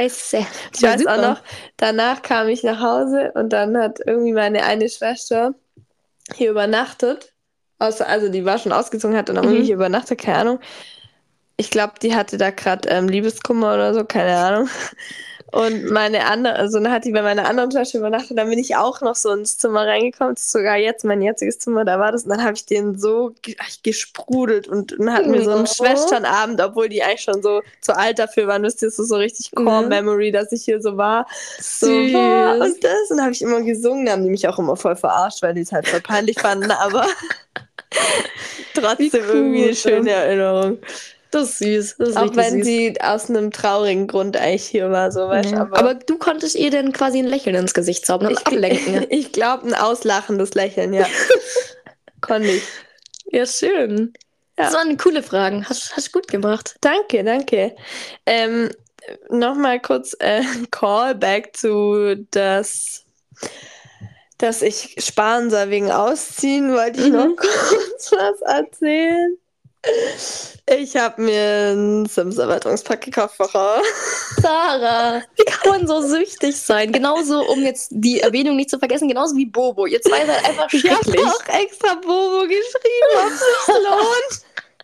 Ich weiß auch noch, danach kam ich nach Hause und dann hat irgendwie meine eine Schwester hier übernachtet. Also die war schon ausgezogen, hat dann auch irgendwie hier übernachtet, keine Ahnung. Ich glaube, die hatte da gerade Liebeskummer oder so, keine Ahnung. Und meine andere, also dann hat die bei meiner anderen Schwester übernachtet, dann bin ich auch noch so ins Zimmer reingekommen, das ist sogar jetzt mein jetziges Zimmer, da war das, und dann habe ich den so gesprudelt und dann hatten wir so einen Schwesternabend, obwohl die eigentlich schon so zu alt dafür waren, wisst ihr, so richtig Core-Memory, dass ich hier so war. So war und das, und habe ich immer gesungen, da haben die mich auch immer voll verarscht, weil die es halt voll peinlich fanden, aber trotzdem irgendwie eine schöne Erinnerung. Das ist süß. Das ist auch wenn sie aus einem traurigen Grund eigentlich hier war, so weißt du. Aber du konntest ihr denn quasi ein Lächeln ins Gesicht zaubern und ablenken. Ich glaube, ein auslachendes Lächeln, ja. Konnte ich. Ja, schön. Ja. Das waren coole Fragen. Hast gut gemacht. Danke. Nochmal kurz Callback zu dass ich sparen soll wegen Ausziehen, wollte ich noch kurz was erzählen. Ich habe mir ein Sims-Erweiterungspack gekauft, Frau. Sarah, wie kann man so süchtig sein? Genauso, um jetzt die Erwähnung nicht zu vergessen, genauso wie Bobo. Ihr zwei seid einfach schrecklich. Ich habe auch extra Bobo geschrieben, ob es sich lohnt.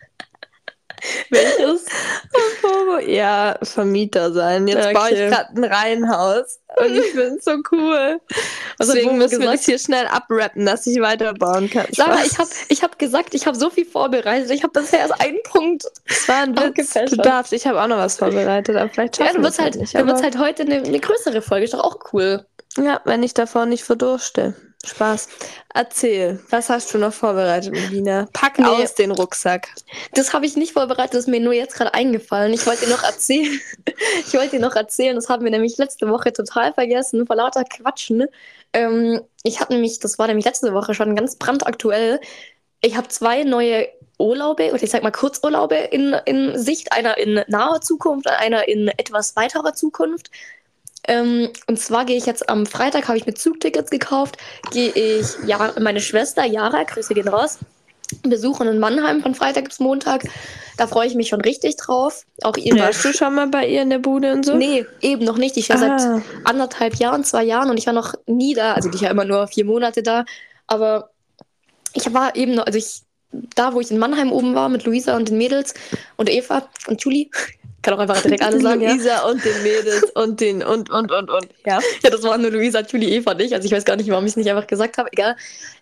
Welches? Bobo? Ja, Vermieter sein. Jetzt baue ich gerade ein Reihenhaus und ich finde es so cool. Deswegen müssen wir das hier schnell abrappen, dass ich weiterbauen kann. Sarah, ich hab gesagt, ich habe so viel vorbereitet. Ich habe bisher erst einen Punkt. Das war ein Witz. Du darfst. Ich habe auch noch was vorbereitet, aber vielleicht schaffen wir es halt nicht. Dann wird es halt heute eine größere Folge. Ist doch auch cool. Ja, wenn ich davor nicht verdurste. Spaß. Erzähl, was hast du noch vorbereitet, Melina? Pack aus den Rucksack. Das habe ich nicht vorbereitet, das ist mir nur jetzt gerade eingefallen. Ich wollte dir noch erzählen, das haben wir nämlich letzte Woche total vergessen, vor lauter Quatschen. Ich hatte nämlich, das war nämlich letzte Woche schon ganz brandaktuell, Ich habe 2 neue Urlaube, oder ich sag mal Kurzurlaube in Sicht. Einer in naher Zukunft und einer in etwas weiterer Zukunft. Und zwar gehe ich jetzt am Freitag, habe ich mir Zugtickets gekauft, gehe ich meine Schwester Jara, Grüße gehen raus, besuchen in Mannheim von Freitag bis Montag. Da freue ich mich schon richtig drauf. Auch Warst du schon mal bei ihr in der Bude und so? Nee, eben noch nicht. Ich war seit 1,5 Jahren, 2 Jahren und ich war noch nie da. Also ich war immer nur 4 Monate da. Aber ich war eben noch, da wo ich in Mannheim oben war mit Luisa und den Mädels und Eva und Julie. Kann auch einfach direkt alle sagen, Luisa und den Mädels und den und. Ja. Ja, das waren nur Luisa, Julie, Eva nicht. Also ich weiß gar nicht, warum ich es nicht einfach gesagt habe. Egal.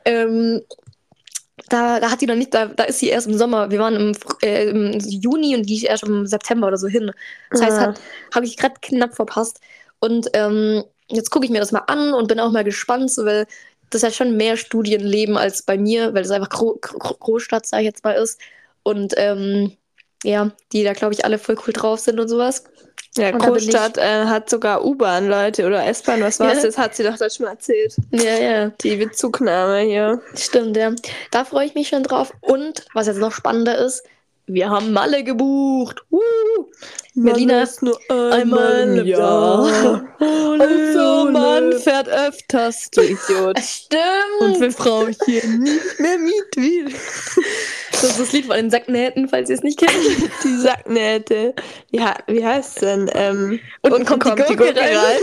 Da hat die noch nicht, da ist sie erst im Sommer. Wir waren im Juni und die ist erst im September oder so hin. Das heißt, habe ich gerade knapp verpasst. Und jetzt gucke ich mir das mal an und bin auch mal gespannt, so, weil das ja schon mehr Studienleben als bei mir, weil das einfach Großstadt, sag ich jetzt mal, ist. Und ja, die da, glaube ich, alle voll cool drauf sind und sowas. Ja, Großstadt hat sogar U-Bahn, Leute, oder S-Bahn, was war's? Das hat sie doch schon mal erzählt. Ja. Die Bezugnahme hier. Stimmt, ja. Da freue ich mich schon drauf. Und, was jetzt noch spannender ist, wir haben Malle gebucht. Melina ist nur einmal im Jahr. Also, man fährt öfters, du Idiot. Stimmt. Und wenn Frauchen nicht mehr Mietwill. Das ist das Lied von den Sacknähten, falls ihr es nicht kennt. Die Sacknähte. Ja, wie heißt es denn? Unten kommt die Gurke rein.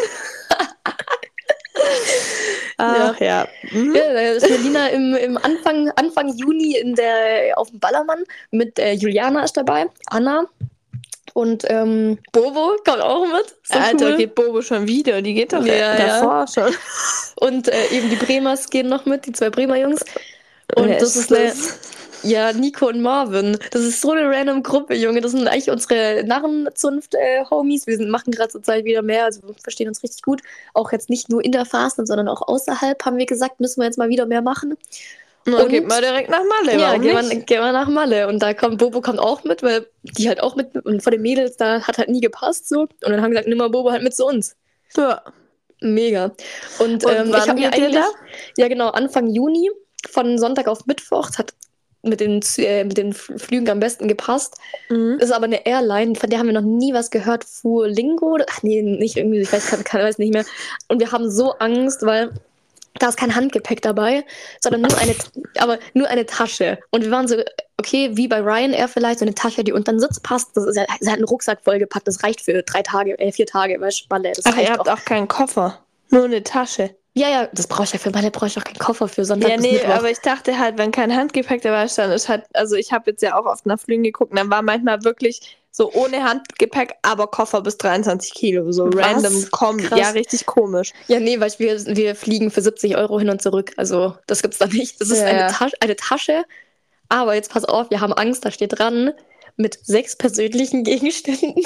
Ach ja. Ja, da ist Melina im Anfang Juni auf dem Ballermann mit Juliana ist dabei, Anna und Bobo kommt auch mit. So Alter, cool. Geht Bobo schon wieder? Die geht doch davor schon. Und eben die Bremers gehen noch mit, die 2 Bremer Jungs. Und das ist Nico und Marvin. Das ist so eine random Gruppe, Junge. Das sind eigentlich unsere Narrenzunft-Homies. Wir machen gerade zur Zeit wieder mehr, also wir verstehen uns richtig gut. Auch jetzt nicht nur in der Fastnacht, sondern auch außerhalb, haben wir gesagt, müssen wir jetzt mal wieder mehr machen. Und geht mal direkt nach Malle. Ja, gehen wir nach Malle. Und da Bobo kommt auch mit, weil die halt auch mit, und von den Mädels, da hat halt nie gepasst so. Und dann haben wir gesagt, nimm mal Bobo halt mit zu uns. Ja. Mega. Und wann ich habe mir eigentlich, da? Ja genau, Anfang Juni, von Sonntag auf Mittwoch, das hat mit den Flügen am besten gepasst. Das ist aber eine Airline, von der haben wir noch nie was gehört. Fuolingo? Ach nee, nicht irgendwie, ich weiß nicht mehr. Und wir haben so Angst, weil da ist kein Handgepäck dabei, sondern nur eine Tasche. Und wir waren so, okay, wie bei Ryanair vielleicht, so eine Tasche, die unter den Sitz passt. Das ist halt ein Rucksack vollgepackt, das reicht für 4 Tage, weißt du, Balle. Ach, ihr habt auch keinen Koffer, nur eine Tasche. Ja, das brauche ich ja für Balle, brauche ich auch keinen Koffer für Sonntag bis Mittwoch. Aber ich dachte halt, wenn kein Handgepäck dabei ist, dann ist halt, also ich habe jetzt ja auch oft nach Flügen geguckt, dann war manchmal wirklich so ohne Handgepäck, aber Koffer bis 23 Kilo, so random Kombi. Ja, richtig komisch. Ja, nee, weil wir fliegen für 70 € hin und zurück, also das gibt's da nicht. Das ist eine Tasche, aber jetzt pass auf, wir haben Angst, da steht dran, mit 6 persönlichen Gegenständen.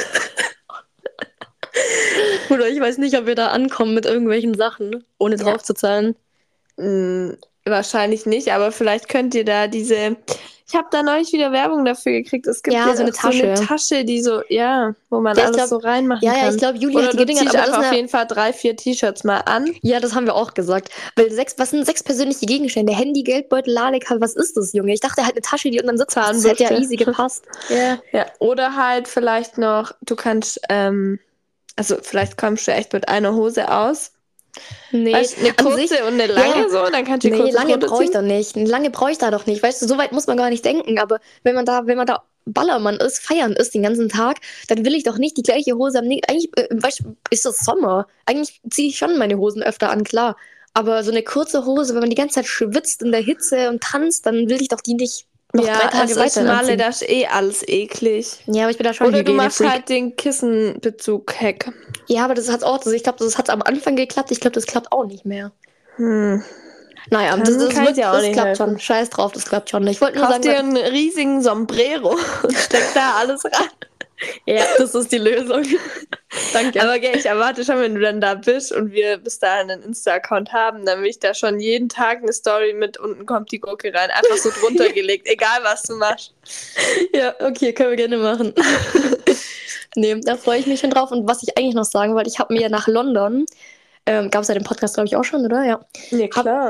Oder ich weiß nicht, ob wir da ankommen mit irgendwelchen Sachen, ohne drauf zu zahlen. Wahrscheinlich nicht, aber vielleicht könnt ihr da ich habe da neulich wieder Werbung dafür gekriegt. Es gibt so eine Tasche, die so, wo man alles so reinmachen kann. Ja, ich glaube, Julia hat die Dinger, aber einfach auf jeden Fall 3, 4 T-Shirts mal an. Ja, das haben wir auch gesagt. Weil was sind 6 persönliche Gegenstände? Handy, Geldbeutel, Ladekabel, was ist das, Junge? Ich dachte halt eine Tasche, die unter den Sitz passt. Das hätte ja easy gepasst. Ja. Oder halt vielleicht noch, du kannst, also vielleicht kommst du echt mit einer Hose aus. Nee, weißt, eine kurze und eine lange so, dann kannst du die kurze lange brauche ich doch nicht. Lange brauche ich da doch nicht. Weißt du, so weit muss man gar nicht denken. Aber wenn man da Ballermann ist, feiern ist den ganzen Tag, dann will ich doch nicht die gleiche Hose am nächsten. Eigentlich, weißt du, ist das Sommer. Eigentlich ziehe ich schon meine Hosen öfter an, klar. Aber so eine kurze Hose, wenn man die ganze Zeit schwitzt in der Hitze und tanzt, dann will ich doch die nicht noch 3 Tage weiter Malle, das ist alles eklig. Ja, aber ich bin da schon Oder du machst halt den Kissenbezug-Hack. Ja, aber das hat auch, ich glaube, das hat am Anfang geklappt. Ich glaube, das klappt auch nicht mehr. Naja, das klappt schon. Scheiß drauf, das klappt schon. Ich wollte nur sagen, dir einen riesigen Sombrero und steck da alles rein. Ja, das ist die Lösung. Danke. Aber ich erwarte schon, wenn du dann da bist und wir bis dahin einen Insta-Account haben, dann will ich da schon jeden Tag eine Story mit unten kommt die Gurke rein, einfach so drunter gelegt, egal was du machst. Ja, okay, können wir gerne machen. Nee, da freue ich mich schon drauf. Und was ich eigentlich noch sagen wollte, ich habe mir nach London, gab es ja den Podcast, glaube ich, auch schon, oder? Ja. Ja, klar.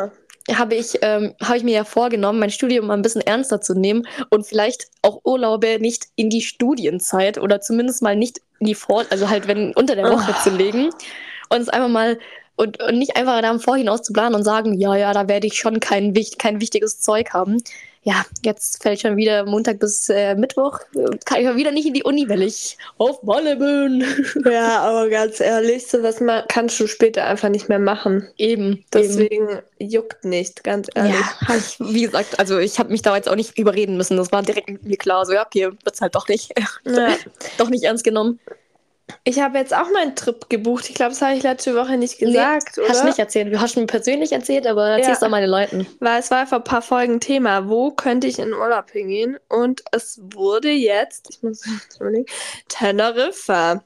hab ich mir ja vorgenommen, mein Studium mal ein bisschen ernster zu nehmen und vielleicht auch Urlaube nicht in die Studienzeit oder zumindest mal nicht in die also halt wenn unter der Woche zu legen und es einfach mal und nicht einfach da im Vorhinein zu planen und sagen, ja, ja, da werde ich schon kein wichtiges Zeug haben. Ja, jetzt fällt schon wieder Montag bis Mittwoch, kann ich mal wieder nicht in die Uni, weil ich auf Malle bin. Ja, aber ganz ehrlich, sowas kannst du später einfach nicht mehr machen. Eben. Deswegen juckt nicht, ganz ehrlich. Ja, wie gesagt, also ich habe mich da jetzt auch nicht überreden müssen. Das war direkt mit mir klar. So, ja, okay, wird's halt doch nicht. Ja. Doch nicht ernst genommen. Ich habe jetzt auch meinen Trip gebucht. Ich glaube, das habe ich letzte Woche nicht gesagt, oder? Hast nicht erzählt. Du hast mir persönlich erzählt, aber erzählst doch meine Leuten. Weil es war vor ein paar Folgen Thema. Wo könnte ich in Urlaub hingehen? Und es wurde jetzt, ich muss überlegen, Teneriffa.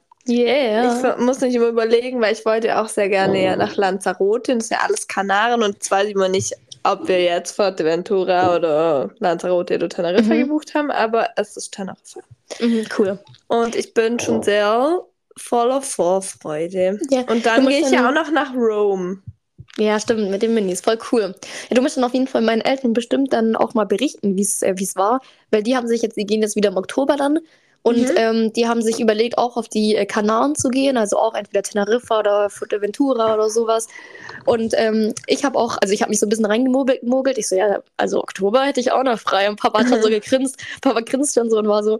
Yeah. Ich muss nicht immer überlegen, weil ich wollte auch sehr gerne ja nach Lanzarote. Das ist ja alles Kanaren und jetzt weiß ich mal nicht, ob wir jetzt Fuerteventura oder Lanzarote oder Teneriffa gebucht haben, aber es ist Teneriffa. Cool. Und ich bin schon sehr voller Vorfreude. Ja. Und dann gehe ich ja auch noch nach Rome. Ja, stimmt, mit den Minis, voll cool. Ja, du musst dann auf jeden Fall meinen Eltern bestimmt dann auch mal berichten, wie es war, weil die gehen jetzt wieder im Oktober dann und die haben sich überlegt, auch auf die Kanaren zu gehen, also auch entweder Teneriffa oder Fuerteventura oder sowas. Und ich habe mich so ein bisschen reingemogelt. Ich so, ja, also Oktober hätte ich auch noch frei. Und Papa hat schon so gegrinst. Papa grinst schon so und war so,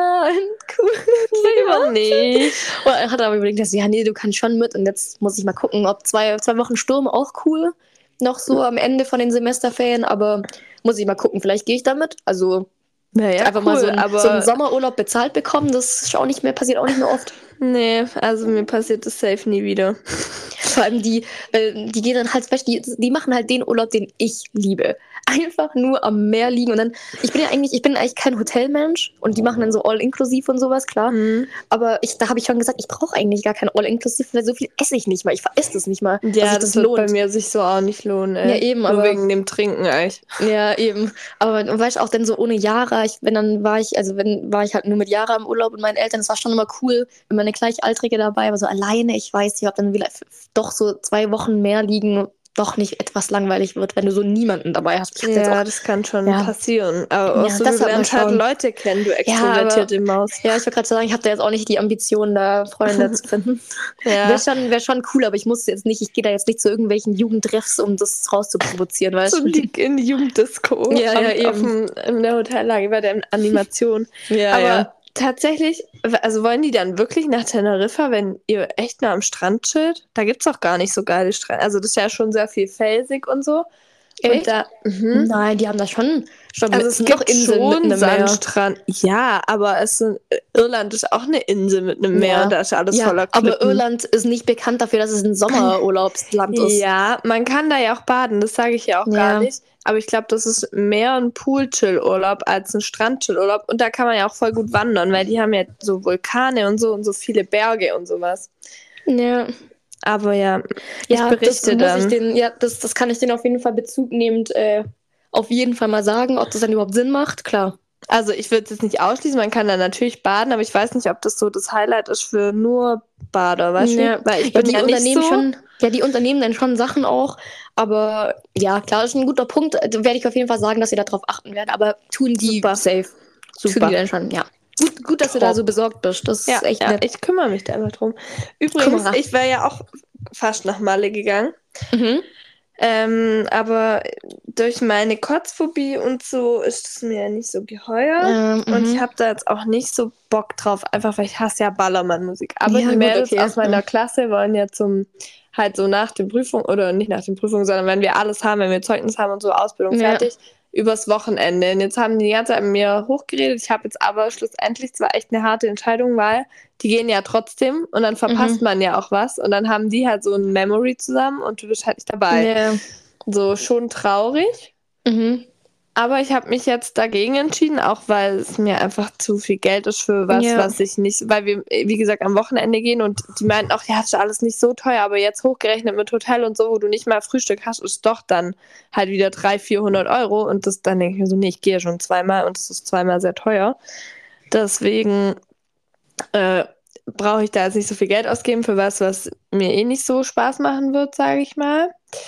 cool. Lieber nicht. Und er hat aber überlegt, dass ja, nee, du kannst schon mit. Und jetzt muss ich mal gucken, ob 2 Wochen Sturm auch cool. Noch so am Ende von den Semesterferien. Aber muss ich mal gucken, vielleicht gehe ich damit. Also einfach mal so einen Sommerurlaub bezahlt bekommen, das ist passiert auch nicht mehr oft. Nee, also mir passiert das safe nie wieder. Vor allem die gehen dann halt, die machen halt den Urlaub, den ich liebe. Einfach nur am Meer liegen und dann, ich bin eigentlich kein Hotelmensch und die machen dann so All-Inklusiv und sowas, klar. Aber da habe ich schon gesagt, ich brauche eigentlich gar kein All-Inklusiv, weil so viel esse ich nicht mal. Ich veresse das nicht mal. Ja, das wird bei mir sich so auch nicht lohnen, ey. Ja, eben, nur aber wegen dem Trinken eigentlich. Ja, eben. Aber weißt du, auch dann so ohne Yara, war ich halt nur mit Yara im Urlaub und meinen Eltern, das war schon immer cool, wenn meine Gleichaltrige dabei war, so alleine, ich weiß nicht, ob dann wieder doch so 2 Wochen mehr liegen, doch nicht etwas langweilig wird, wenn du so niemanden dabei hast. Ja, das kann schon passieren. Aber auch so, du lernst halt Leute kennen, du extrovertierte Maus. Ja, ich wollte gerade sagen, ich habe da jetzt auch nicht die Ambition, da Freunde zu finden. Wäre schon cool, aber ich gehe da jetzt nicht zu irgendwelchen Jugendtreffs, um das rauszuprovozieren, weißt du? So in Jugenddisco. Eben. In der Hotellage bei der Animation. Aber tatsächlich, also wollen die dann wirklich nach Teneriffa, wenn ihr echt nah am Strand chillt? Da gibt's doch gar nicht so geile Strände. Also das ist ja schon sehr viel felsig und so. Echt? Und nein, die haben da schon also es gibt schon Sandstrand. Ja, aber Irland ist auch eine Insel mit einem Meer, da ist alles voller Klippen. Aber Irland ist nicht bekannt dafür, dass es ein Sommerurlaubsland ist. Ja, man kann da ja auch baden, das sage ich ja auch gar nicht. Aber ich glaube, das ist mehr ein Pool-Chill-Urlaub als ein Strand-Chill-Urlaub. Und da kann man ja auch voll gut wandern, weil die haben ja so Vulkane und so viele Berge und sowas. Ja. Aber ich berichte dann. Das kann ich denen auf jeden Fall bezugnehmend auf jeden Fall mal sagen, ob das dann überhaupt Sinn macht, klar. Also ich würde es jetzt nicht ausschließen, man kann da natürlich baden, aber ich weiß nicht, ob das so das Highlight ist für nur Bader, weißt du? Weil ich bin die unternehmen dann schon Sachen auch, aber ja, klar, das ist ein guter Punkt. Da werde ich auf jeden Fall sagen, dass sie darauf achten werden, aber tun die safe. Super. Tun die dann schon, ja. Gut, dass du da so besorgt bist. Das ist echt nett. Ich kümmere mich da immer drum. Übrigens, ich wäre ja auch fast nach Malle gegangen. Aber durch meine Kotzphobie und so ist es mir ja nicht so geheuer. Und ich habe da jetzt auch nicht so Bock drauf, einfach weil ich hasse ja Ballermann-Musik. Aber die Mädels aus meiner Klasse wollen ja halt so nach den Prüfungen, oder nicht nach den Prüfungen, sondern wenn wir alles haben, wenn wir Zeugnis haben und so, Ausbildung fertig, übers Wochenende. Und jetzt haben die ganze Zeit mit mir hochgeredet. Ich habe jetzt aber schlussendlich zwar echt eine harte Entscheidung, weil die gehen ja trotzdem und dann verpasst man ja auch was. Und dann haben die halt so ein Memory zusammen und du bist halt nicht dabei. Ja. So schon traurig. Aber ich habe mich jetzt dagegen entschieden, auch weil es mir einfach zu viel Geld ist für was ich nicht, weil wir, wie gesagt, am Wochenende gehen und die meinten auch, ja, ist alles nicht so teuer, aber jetzt hochgerechnet mit Hotel und so, wo du nicht mal Frühstück hast, ist doch dann halt wieder 300-400 Euro und dann denke ich mir so, nee, ich gehe ja schon zweimal und es ist zweimal sehr teuer. Deswegen brauche ich da jetzt nicht so viel Geld ausgeben für was mir eh nicht so Spaß machen wird, sage ich mal.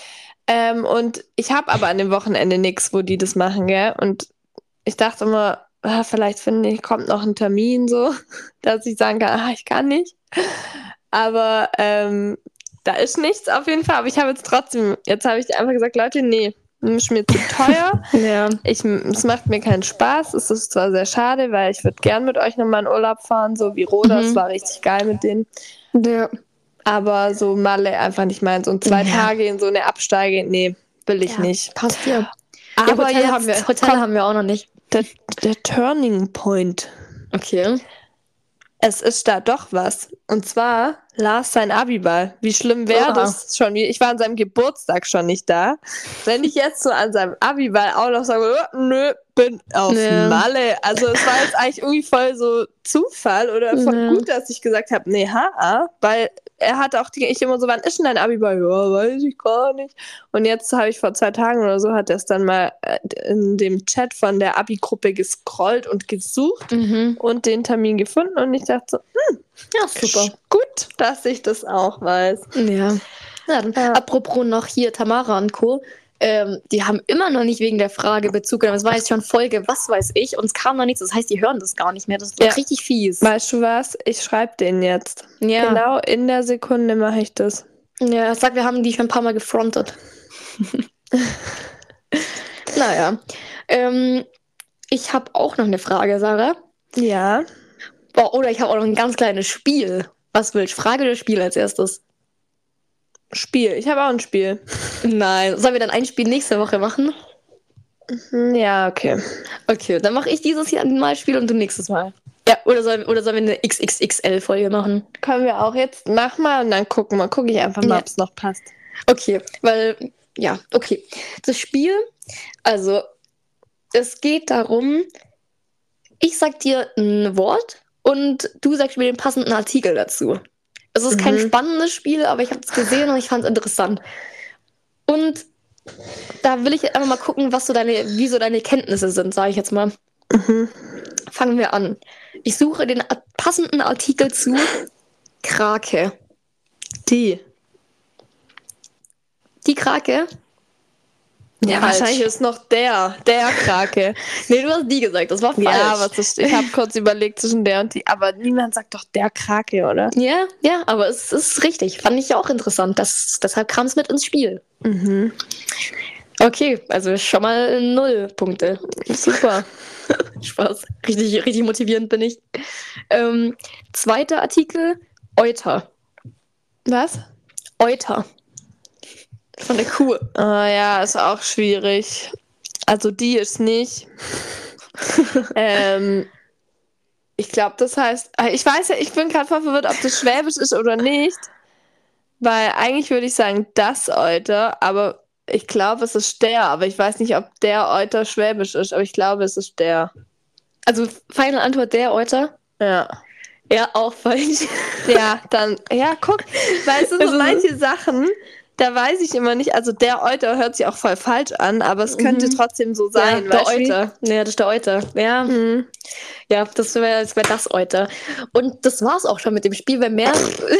Und ich habe aber an dem Wochenende nichts, wo die das machen, gell? Und ich dachte immer, vielleicht kommt noch ein Termin so, dass ich sagen kann, ich kann nicht. Aber da ist nichts auf jeden Fall. Aber ich habe jetzt habe ich einfach gesagt, Leute, nee, ist mir zu teuer. Ja. Es macht mir keinen Spaß. Es ist zwar sehr schade, weil ich würde gern mit euch nochmal in Urlaub fahren, so wie Roda. Es war richtig geil mit denen. Ja. Aber so Malle einfach nicht meins. Und 2 Tage in so eine Absteige, nee, will ich nicht. Passt ja. Aber Hotel jetzt haben wir auch noch nicht. Der Turning Point. Okay. Es ist da doch was. Und zwar Lars sein Abiball. Wie schlimm wäre das schon? Ich war an seinem Geburtstag schon nicht da. Wenn ich jetzt so an seinem Abiball auch noch sage, nö, bin auf Malle. Also es war jetzt eigentlich irgendwie voll so Zufall oder voll gut, dass ich gesagt habe, nee, weil er hatte auch ich immer so, wann ist denn dein Abiball? Ja, weiß ich gar nicht. Und jetzt habe ich vor 2 Tagen oder so, hat er es dann mal in dem Chat von der Abi-Gruppe gescrollt und gesucht und den Termin gefunden und ich dachte so, ja, super. Gut, dass ich das auch weiß. Ja. Dann, apropos noch hier Tamara und Co., die haben immer noch nicht wegen der Frage Bezug genommen. Das war jetzt schon Folge, was weiß ich, und es kam noch nichts. Das heißt, die hören das gar nicht mehr. Das ist richtig fies. Weißt du was? Ich schreibe denen jetzt. Ja. Genau in der Sekunde mache ich das. Ja, sag, wir haben die schon ein paar Mal gefrontet. Naja. Ich habe auch noch eine Frage, Sarah. Ja. Oder ich habe auch noch ein ganz kleines Spiel. Was willst du? Frage oder Spiel als erstes? Spiel. Ich habe auch ein Spiel. Nein. Sollen wir dann ein Spiel nächste Woche machen? Ja, okay. Okay, dann mache ich dieses Jahr mal ein Spiel und du nächstes Mal. Ja, oder sollen wir eine XXXL-Folge machen? Können wir auch jetzt. Mach mal und dann gucke ich einfach mal, ob es noch passt. Okay, okay. Das Spiel, also, es geht darum, ich sag dir ein Wort und du sagst mir den passenden Artikel dazu. Es ist kein spannendes Spiel, aber ich habe es gesehen und ich fand es interessant. Und da will ich einfach mal gucken, wie so deine Kenntnisse sind, sage ich jetzt mal. Fangen wir an. Ich suche den passenden Artikel zu Krake. Die Krake? Ja, wahrscheinlich ist noch der Krake. Nee, du hast die gesagt, das war falsch. Ja, ich habe kurz überlegt zwischen der und die, aber niemand sagt doch der Krake, oder? Ja, aber es ist richtig. Fand ich ja auch interessant. Deshalb kam es mit ins Spiel. Okay, also schon mal 0 Punkte. Super. Spaß. Richtig motivierend bin ich. Zweiter Artikel, Euter. Was? Euter. Von der Kuh. Ja, ist auch schwierig. Also die ist nicht. Ich glaube, das heißt, ich weiß ja, ich bin gerade voll verwirrt, ob das Schwäbisch ist oder nicht. Weil eigentlich würde ich sagen, das Euter, aber ich glaube, es ist der. Aber ich weiß nicht, ob der Euter Schwäbisch ist, aber ich glaube, es ist der. Also, final Antwort, der Euter? Ja. Ja, auch falsch. Ja, dann, guck, weil es sind so manche Sachen, da weiß ich immer nicht, also der Euter hört sich auch voll falsch an, aber es könnte trotzdem so sein. Ja, der Euter. Ja, das ist der Euter. Ja, ja, das wäre das Euter. Und das war's auch schon mit dem Spiel, weil mehr...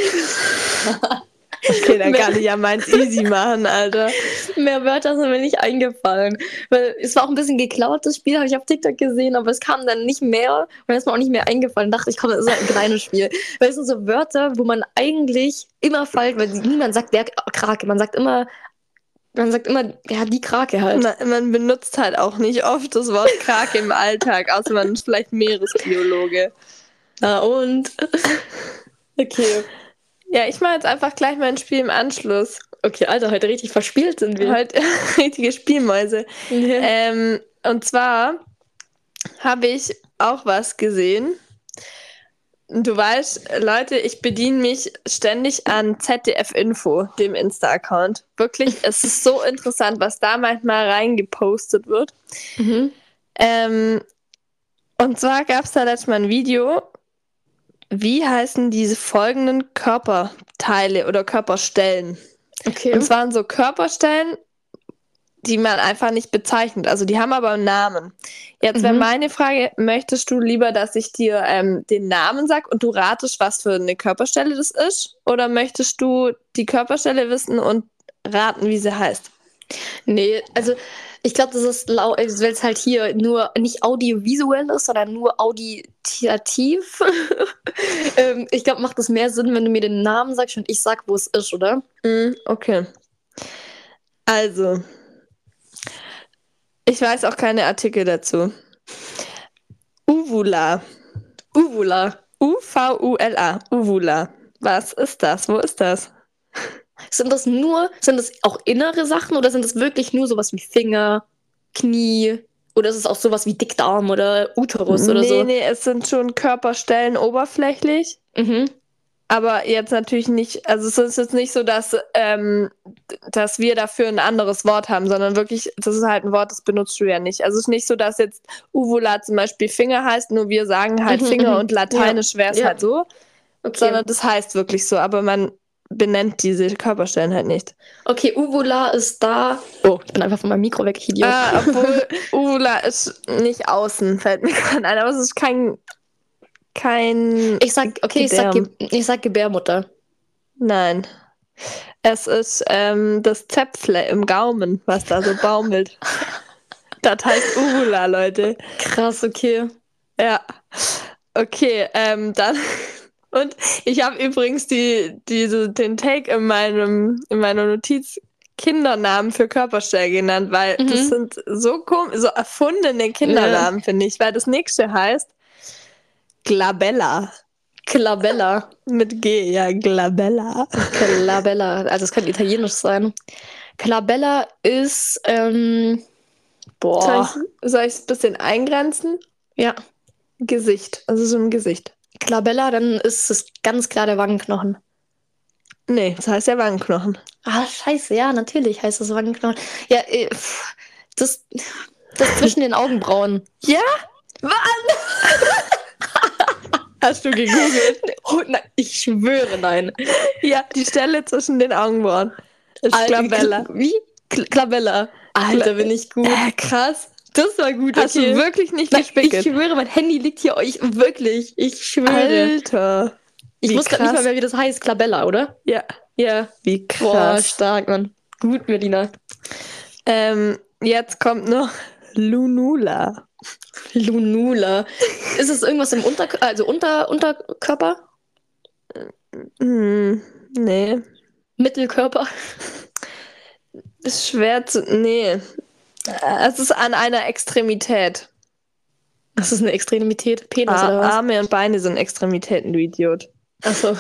Okay, dann kann ich ja meins easy machen, Alter. Mehr Wörter sind mir nicht eingefallen. Weil es war auch ein bisschen geklaut, das Spiel, habe ich auf TikTok gesehen, aber es kam dann nicht mehr und dann ist mir auch nicht mehr eingefallen. Dachte ich, komm, das ist ein kleines Spiel. Weil es sind so Wörter, wo man eigentlich immer fällt, weil niemand sagt der Krake. Man sagt immer, ja, die Krake halt. Man benutzt halt auch nicht oft das Wort Krake im Alltag, außer man ist vielleicht Meeresbiologe. Na und? Okay. Ja, ich mache jetzt einfach gleich mein Spiel im Anschluss. Okay, Alter, heute richtig verspielt sind wir. Heute richtige Spielmäuse. Ja. Und zwar habe ich auch was gesehen. Du weißt, Leute, ich bediene mich ständig an ZDF Info, dem Insta-Account. Wirklich, es ist so interessant, was da manchmal reingepostet wird. Und zwar gab es da letztes Mal ein Video. Wie heißen diese folgenden Körperteile oder Körperstellen? Okay. Und zwar so Körperstellen, die man einfach nicht bezeichnet. Also die haben aber einen Namen. Jetzt wäre meine Frage, möchtest du lieber, dass ich dir den Namen sage und du ratest, was für eine Körperstelle das ist? Oder möchtest du die Körperstelle wissen und raten, wie sie heißt? Nee, also ich glaube, das ist weil es halt hier nur nicht audiovisuell ist, sondern nur auditativ. Ich glaube, macht es mehr Sinn, wenn du mir den Namen sagst und ich sag, wo es ist, oder? Okay. Also, ich weiß auch keine Artikel dazu. Uvula. Uvula. Uvula. Uvula. Was ist das? Wo ist das? Sind das auch innere Sachen oder sind das wirklich nur sowas wie Finger, Knie oder ist es auch sowas wie Dickdarm oder Uterus oder so? Nee, es sind schon Körperstellen oberflächlich. Mhm. Aber jetzt natürlich nicht, also es ist jetzt nicht so, dass wir dafür ein anderes Wort haben, sondern wirklich, das ist halt ein Wort, das benutzt du ja nicht. Also es ist nicht so, dass jetzt Uvula zum Beispiel Finger heißt, nur wir sagen halt Finger und lateinisch wäre es halt so, sondern das heißt wirklich so, aber man benennt diese Körperstellen halt nicht. Okay, Uvula ist da. Oh, ich bin einfach von meinem Mikro weg, ich Idiot. Obwohl Uvula ist nicht außen, fällt mir gerade ein, aber es ist kein ich sag Gebärmutter. Nein. Es ist das Zäpfle im Gaumen, was da so baumelt. Das heißt Uvula, Leute. Krass, okay. Ja. Okay, dann. Und ich habe übrigens den Take in meiner Notiz Kindernamen für Körperstellen genannt, weil das sind so erfundene Kindernamen, finde ich. Weil das nächste heißt Glabella. Glabella. Mit G, ja, Glabella. Glabella, also es könnte italienisch sein. Glabella ist, Soll ich es ein bisschen eingrenzen? Ja. Gesicht, also so ein Gesicht. Glabella, dann ist es ganz klar der Wangenknochen. Nee, das heißt ja Wangenknochen. Ah, scheiße, ja, natürlich heißt das Wangenknochen. Ja, das zwischen den Augenbrauen. Ja? Wann? Hast du gegoogelt? Oh, nein, ich schwöre, nein. Ja, die Stelle zwischen den Augenbrauen ist Glabella. Wie? Glabella. Alter, bin ich gut. Krass. Das war gut, Hast du wirklich nicht gespickelt? Ich schwöre, mein Handy liegt hier euch. Wirklich, ich schwöre. Alter. Ich wusste gerade nicht mal mehr, wie das heißt. Glabella, oder? Ja. Ja. Wie krass. Boah, stark, Mann. Gut, Melina. Jetzt kommt noch Lunula. Lunula. Ist es irgendwas im Unterkörper? Nee. Mittelkörper? Ist schwer zu. Nee. Es ist an einer Extremität. Das ist eine Extremität. Penis oder was? Arme und Beine sind Extremitäten, du Idiot. Achso.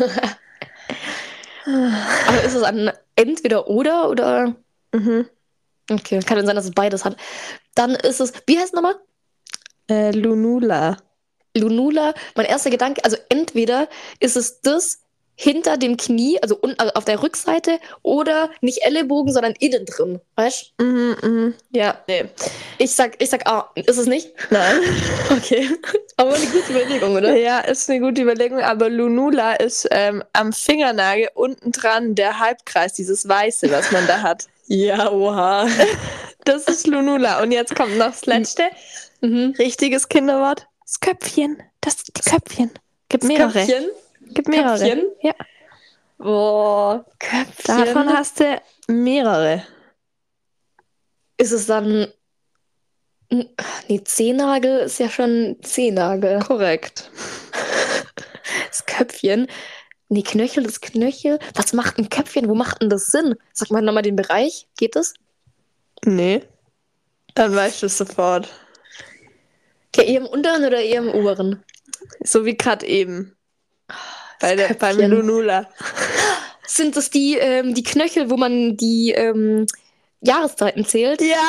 Aber ist es an entweder oder? Okay, kann dann sein, dass es beides hat. Dann ist es, wie heißt es nochmal? Lunula. Lunula, mein erster Gedanke, also entweder ist es das hinter dem Knie, also auf der Rückseite, oder nicht Ellenbogen, sondern innen drin, weißt du? Ja, nee. Ich sag, ist es nicht? Nein. Okay. Aber eine gute Überlegung, oder? Ja, ist eine gute Überlegung, aber Lunula ist am Fingernagel unten dran der Halbkreis, dieses Weiße, was man da hat. Ja, oha. Das ist Lunula. Und jetzt kommt noch das letzte. Richtiges Kinderwort. Das Köpfchen. Das Köpfchen. Gibt mehrere. Köpfchen? Gibt mehrere. Köpfchen? Ja. Boah, Köpfchen. Davon hast du mehrere. Ist es dann... Nee, Zehennagel ist ja schon Zehennagel. Korrekt. Das Köpfchen. Nee, Knöchel, das Knöchel. Was macht ein Köpfchen? Wo macht denn das Sinn? Sag mal nochmal den Bereich. Geht das? Nee. Dann weißt du es sofort. Okay, eher im unteren oder eher im oberen? So wie gerade eben. Beim Lunula. Sind das die Knöchel, wo man die Jahreszeiten zählt? Ja!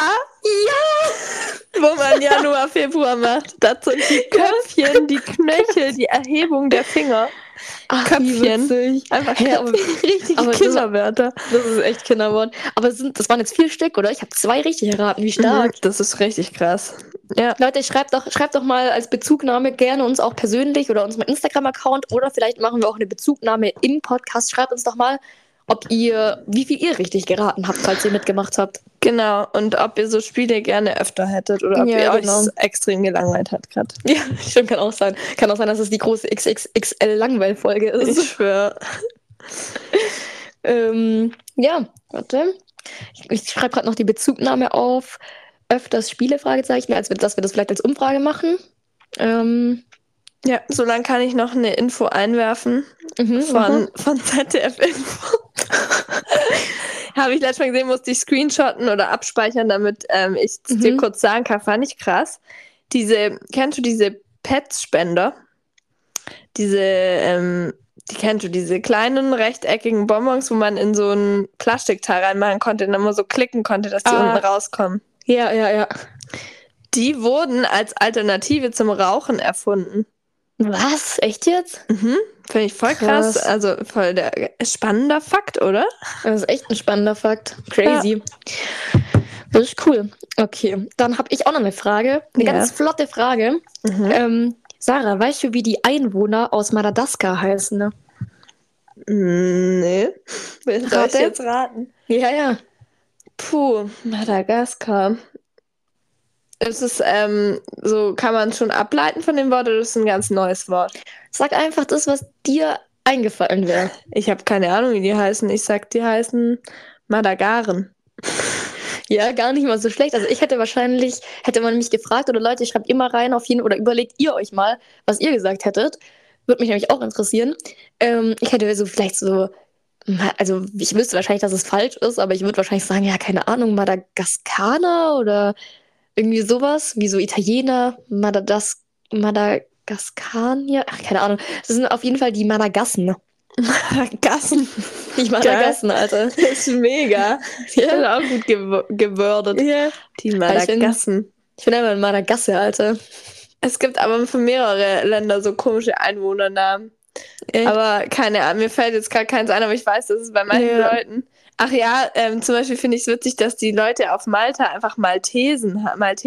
Wo man Januar, Februar macht. Das sind die Köpfchen, die Knöchel, die Erhebung der Finger. Ach, Köpfchen. Einfach richtige Kinderwörter. Das ist echt Kinderwort. Aber das waren jetzt 4 Stück, oder? Ich habe 2 richtig erraten. Wie stark. Das ist richtig krass. Ja. Leute, schreibt doch mal als Bezugnahme gerne uns auch persönlich oder unserem Instagram-Account oder vielleicht machen wir auch eine Bezugnahme im Podcast. Schreibt uns doch mal, wie viel ihr richtig geraten habt, falls ihr mitgemacht habt. Genau, und ob ihr so Spiele gerne öfter hättet oder ob ihr euch extrem gelangweilt habt gerade. Ja, stimmt, kann auch sein. Kann auch sein, dass es die große XXXL-Langweil-Folge ist. Ich schwöre. Ja, warte. Ich schreibe gerade noch die Bezugnahme auf. Öfters Spiele, Fragezeichen, als dass wir das vielleicht als Umfrage machen. Ja, solange kann ich noch eine Info einwerfen von ZDF Info. Habe ich letztes Mal gesehen, musste ich screenshotten oder abspeichern, damit ich es dir kurz sagen kann. Fand ich krass. Kennst du diese Pets-Spender? Die kennst du, diese kleinen rechteckigen Bonbons, wo man in so ein Plastikteil reinmachen konnte und dann mal so klicken konnte, dass die unten rauskommen. Ja. Die wurden als Alternative zum Rauchen erfunden. Was? Echt jetzt? Finde ich voll krass. Also voll der spannender Fakt, oder? Das ist echt ein spannender Fakt. Crazy. Ja. Das ist cool. Okay, dann habe ich auch noch eine Frage. Eine ganz flotte Frage. Sarah, weißt du, wie die Einwohner aus Madagaskar heißen? Ne? Nee. Soll ich jetzt raten? Ja. Puh, Madagaskar. Ist es so, kann man schon ableiten von dem Wort oder ist es ein ganz neues Wort? Sag einfach das, was dir eingefallen wäre. Ich habe keine Ahnung, wie die heißen. Ich sag, die heißen Madagaren. Ja, gar nicht mal so schlecht. Also hätte man mich gefragt, oder Leute, schreibt immer rein auf jeden, oder überlegt ihr euch mal, was ihr gesagt hättet. Würde mich nämlich auch interessieren. Ich hätte vielleicht so, also ich wüsste wahrscheinlich, dass es falsch ist, aber ich würde wahrscheinlich sagen, ja, keine Ahnung, Madagaskaner oder irgendwie sowas, wie so Italiener, Madagaskanier, ach, keine Ahnung. Das sind auf jeden Fall die Madagassen. Madagassen. Ich Madagassen, Alter. Das ist mega. Ja. Das ist auch gut gewordet. Ja. Die Madagassen. Ich bin einfach in Madagasse, Alter. Es gibt aber für mehrere Länder so komische Einwohnernamen. Echt? Aber keine Ahnung, mir fällt jetzt gerade keins ein, aber ich weiß, das ist bei manchen Leuten. Ach ja, zum Beispiel finde ich es witzig, dass die Leute auf Malta einfach Maltesen.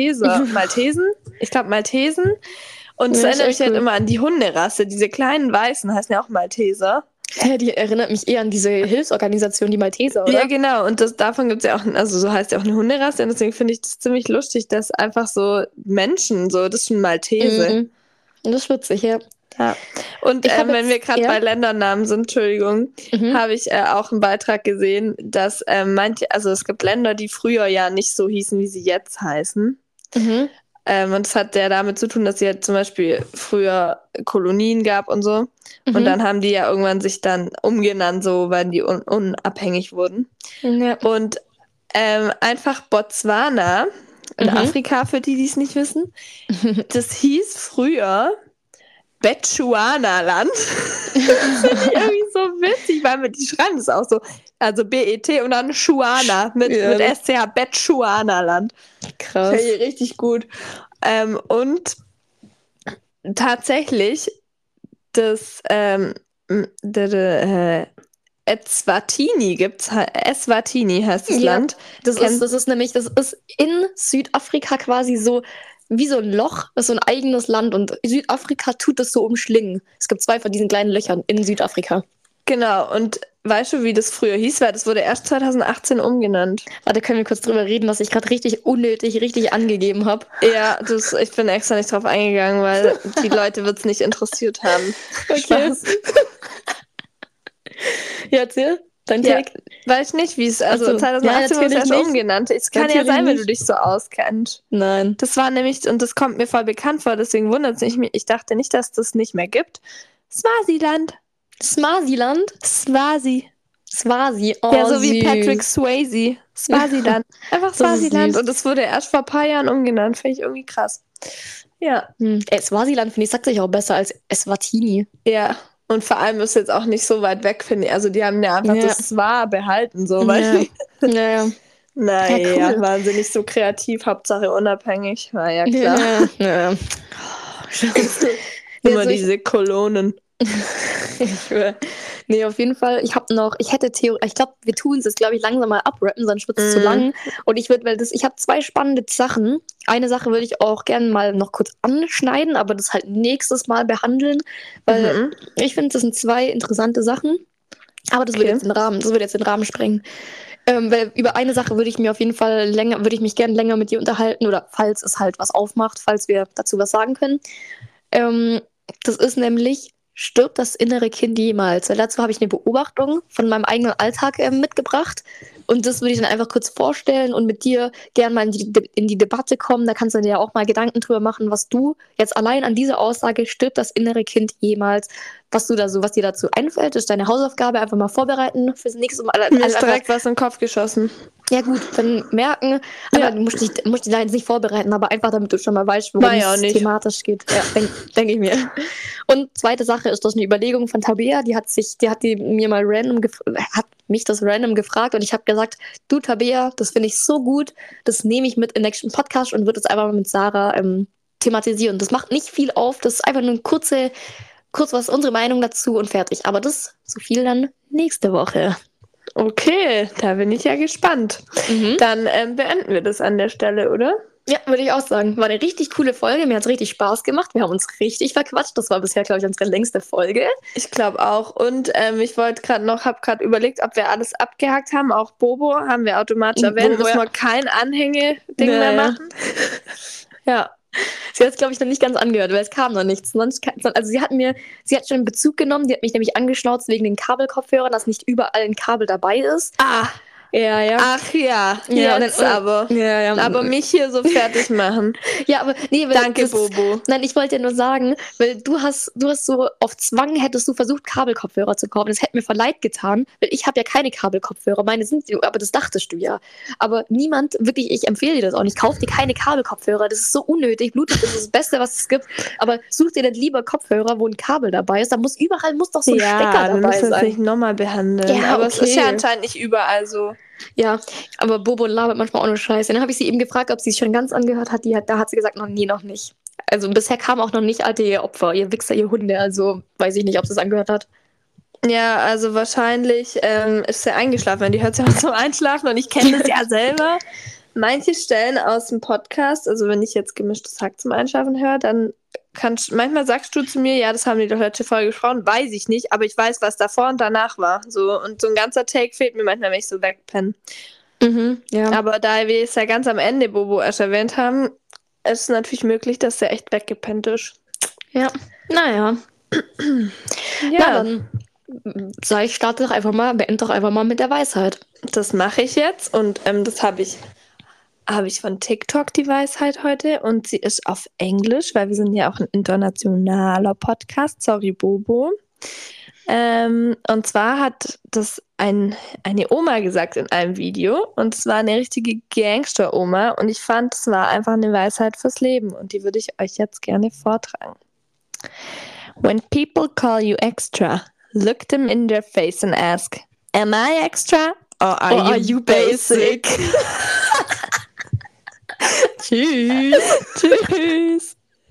Ich glaube Maltesen. Und das erinnert mich halt immer an die Hunderasse. Diese kleinen Weißen heißen ja auch Malteser. Ja, die erinnert mich eher an diese Hilfsorganisation, die Malteser, oder? Ja, genau. Und davon gibt es ja auch, also so heißt ja auch eine Hunderasse. Und deswegen finde ich das ziemlich lustig, dass einfach so Menschen, so, das ist schon Maltese. Das ist witzig, ja. Ja. Und wenn wir gerade bei Ländernamen sind, Entschuldigung, habe ich auch einen Beitrag gesehen, dass also es gibt Länder, die früher ja nicht so hießen, wie sie jetzt heißen. Und das hat ja damit zu tun, dass es ja zum Beispiel früher Kolonien gab und so. Und dann haben die ja irgendwann sich dann umgenannt, so, weil die unabhängig wurden. Ja. Und einfach Botswana in Afrika, für die es nicht wissen, das hieß früher Bechuanaland. Das finde ich irgendwie so witzig, weil die schreiben das auch so. Also B-E-T und dann Schuana mit SCH, Bechuanaland. Krass. Finde ich richtig gut. Und tatsächlich das Eswatini gibt's. Eswatini heißt das Land. Das ist in Südafrika quasi so wie so ein Loch, das ist so ein eigenes Land und Südafrika tut das so umschlingen. Es gibt 2 von diesen kleinen Löchern in Südafrika. Genau, und weißt du, wie das früher hieß? Weil das wurde erst 2018 umgenannt. Warte, können wir kurz drüber reden, was ich gerade richtig angegeben habe? Ja, ich bin extra nicht drauf eingegangen, weil die Leute wird es nicht interessiert haben. Okay. Ja, erzähl. Dein Take? Weiß ich nicht, wie es, also 2018 wurde es erst umgenannt. Es kann ja sein, wenn du dich so auskennst. Nein. Das war nämlich, und das kommt mir voll bekannt vor, deswegen wundert es mich. Ich dachte nicht, dass das nicht mehr gibt. Swasiland. Swasiland? Swasi. Oh, ja, so süß. wie Patrick Swayze. Swasiland. Einfach Swasiland. Und es wurde erst vor ein paar Jahren umgenannt. Finde ich irgendwie krass. Ja. Swasiland, finde ich, sagt sich auch besser als Eswatini. Ja. Und vor allem ist jetzt auch nicht so weit weg, finde ich. Also die haben ja einfach das Swar behalten, so. Naja, cool. Wahnsinnig so kreativ, Hauptsache unabhängig. War ja klar. Ja. Immer diese Kolonen. Nee, auf jeden Fall. Ich glaube, wir tun es jetzt, glaube ich, langsam mal abrappen, sonst wird es zu lang. Und ich habe 2 spannende Sachen. Eine Sache würde ich auch gerne mal noch kurz anschneiden, aber das halt nächstes Mal behandeln, weil ich finde, das sind 2 interessante Sachen. Aber das würde jetzt den Rahmen sprengen. Weil über eine Sache würde ich mich gerne länger mit dir unterhalten, oder falls es halt was aufmacht, falls wir dazu was sagen können. Das ist nämlich: Stirbt das innere Kind jemals? Weil dazu habe ich eine Beobachtung von meinem eigenen Alltag mitgebracht. Und das würde ich dann einfach kurz vorstellen und mit dir gerne mal in die Debatte kommen. Da kannst du dir ja auch mal Gedanken drüber machen, was du jetzt allein an dieser Aussage, stirbt das innere Kind jemals, was dir dazu einfällt, ist deine Hausaufgabe, einfach mal vorbereiten fürs nächste Mal. Mir ist direkt was in den Kopf geschossen. Ja gut, dann merken, aber du musst dich da jetzt nicht vorbereiten, aber einfach, damit du schon mal weißt, worum es thematisch geht. Ja, denke ich mir. Und zweite Sache ist das eine Überlegung von Tabea, die hat mir mal random gefragt und ich habe gesagt, du Tabea, das finde ich so gut, das nehme ich mit in den nächsten Podcast und würde es einfach mal mit Sarah thematisieren. Das macht nicht viel auf, das ist einfach nur ein kurz was unsere Meinung dazu und fertig. Aber das so viel dann nächste Woche. Okay, da bin ich ja gespannt. Dann beenden wir das an der Stelle, oder? Ja, würde ich auch sagen. War eine richtig coole Folge. Mir hat es richtig Spaß gemacht. Wir haben uns richtig verquatscht. Das war bisher, glaube ich, unsere längste Folge. Ich glaube auch. Und ich habe gerade überlegt, ob wir alles abgehakt haben. Auch Bobo haben wir automatisch erwähnt. Müssen wir kein Anhänge-Ding mehr machen. Ja. Sie hat es, glaube ich, noch nicht ganz angehört, weil es kam noch nichts. Also sie hat schon einen Bezug genommen, die hat mich nämlich angeschnauzt wegen den Kabelkopfhörern, dass nicht überall ein Kabel dabei ist. Ja. Ach ja, jetzt aber. Ja. Aber mich hier so fertig machen. Ja, aber nee, danke, Bobo. Nein, ich wollte ja nur sagen, weil du hast so auf Zwang hättest du versucht, Kabelkopfhörer zu kaufen. Das hätte mir voll leid getan, weil ich habe ja keine Kabelkopfhörer. Meine sind, aber das dachtest du ja. Aber niemand, wirklich, ich empfehle dir das auch nicht. Kauf dir keine Kabelkopfhörer. Das ist so unnötig. Bluetooth ist das Beste, was es gibt. Aber such dir dann lieber Kopfhörer, wo ein Kabel dabei ist. Da muss doch so ein Stecker dabei sein. Ja, wir müssen das nicht nochmal behandeln. Ja, aber es ist ja anscheinend nicht überall so. Ja, aber Bobo labert manchmal auch nur Scheiße. Dann habe ich sie eben gefragt, ob sie es schon ganz angehört hat. Da hat sie gesagt, noch nicht. Also bisher kam auch noch nicht alte ihr Opfer, ihr Wichser, ihr Hunde. Also weiß ich nicht, ob sie es angehört hat. Ja, also wahrscheinlich ist sie eingeschlafen. Die hört sie auch zum Einschlafen und ich kenne das ja selber. Manche Stellen aus dem Podcast, also wenn ich jetzt gemischtes Hack zum Einschlafen höre, dann manchmal sagst du zu mir, ja, das haben die doch letzte Folge gesprochen, weiß ich nicht, aber ich weiß, was davor und danach war. So, und so ein ganzer Take fehlt mir manchmal, wenn ich so wegpenne. Ja. Aber da wir es ja ganz am Ende Bobo erst erwähnt haben, ist es natürlich möglich, dass er echt weggepennt ist. Ja, naja. Ja, dann sag ich, beende doch einfach mal mit der Weisheit. Das mache ich jetzt und das habe ich von TikTok, die Weisheit heute, und sie ist auf Englisch, weil wir sind ja auch ein internationaler Podcast. Sorry, Bobo. Und zwar hat das eine Oma gesagt in einem Video und es war eine richtige Gangster-Oma und ich fand, es war einfach eine Weisheit fürs Leben und die würde ich euch jetzt gerne vortragen. When people call you extra, look them in their face and ask, am I extra or are you basic? Tschüss. Tschüss.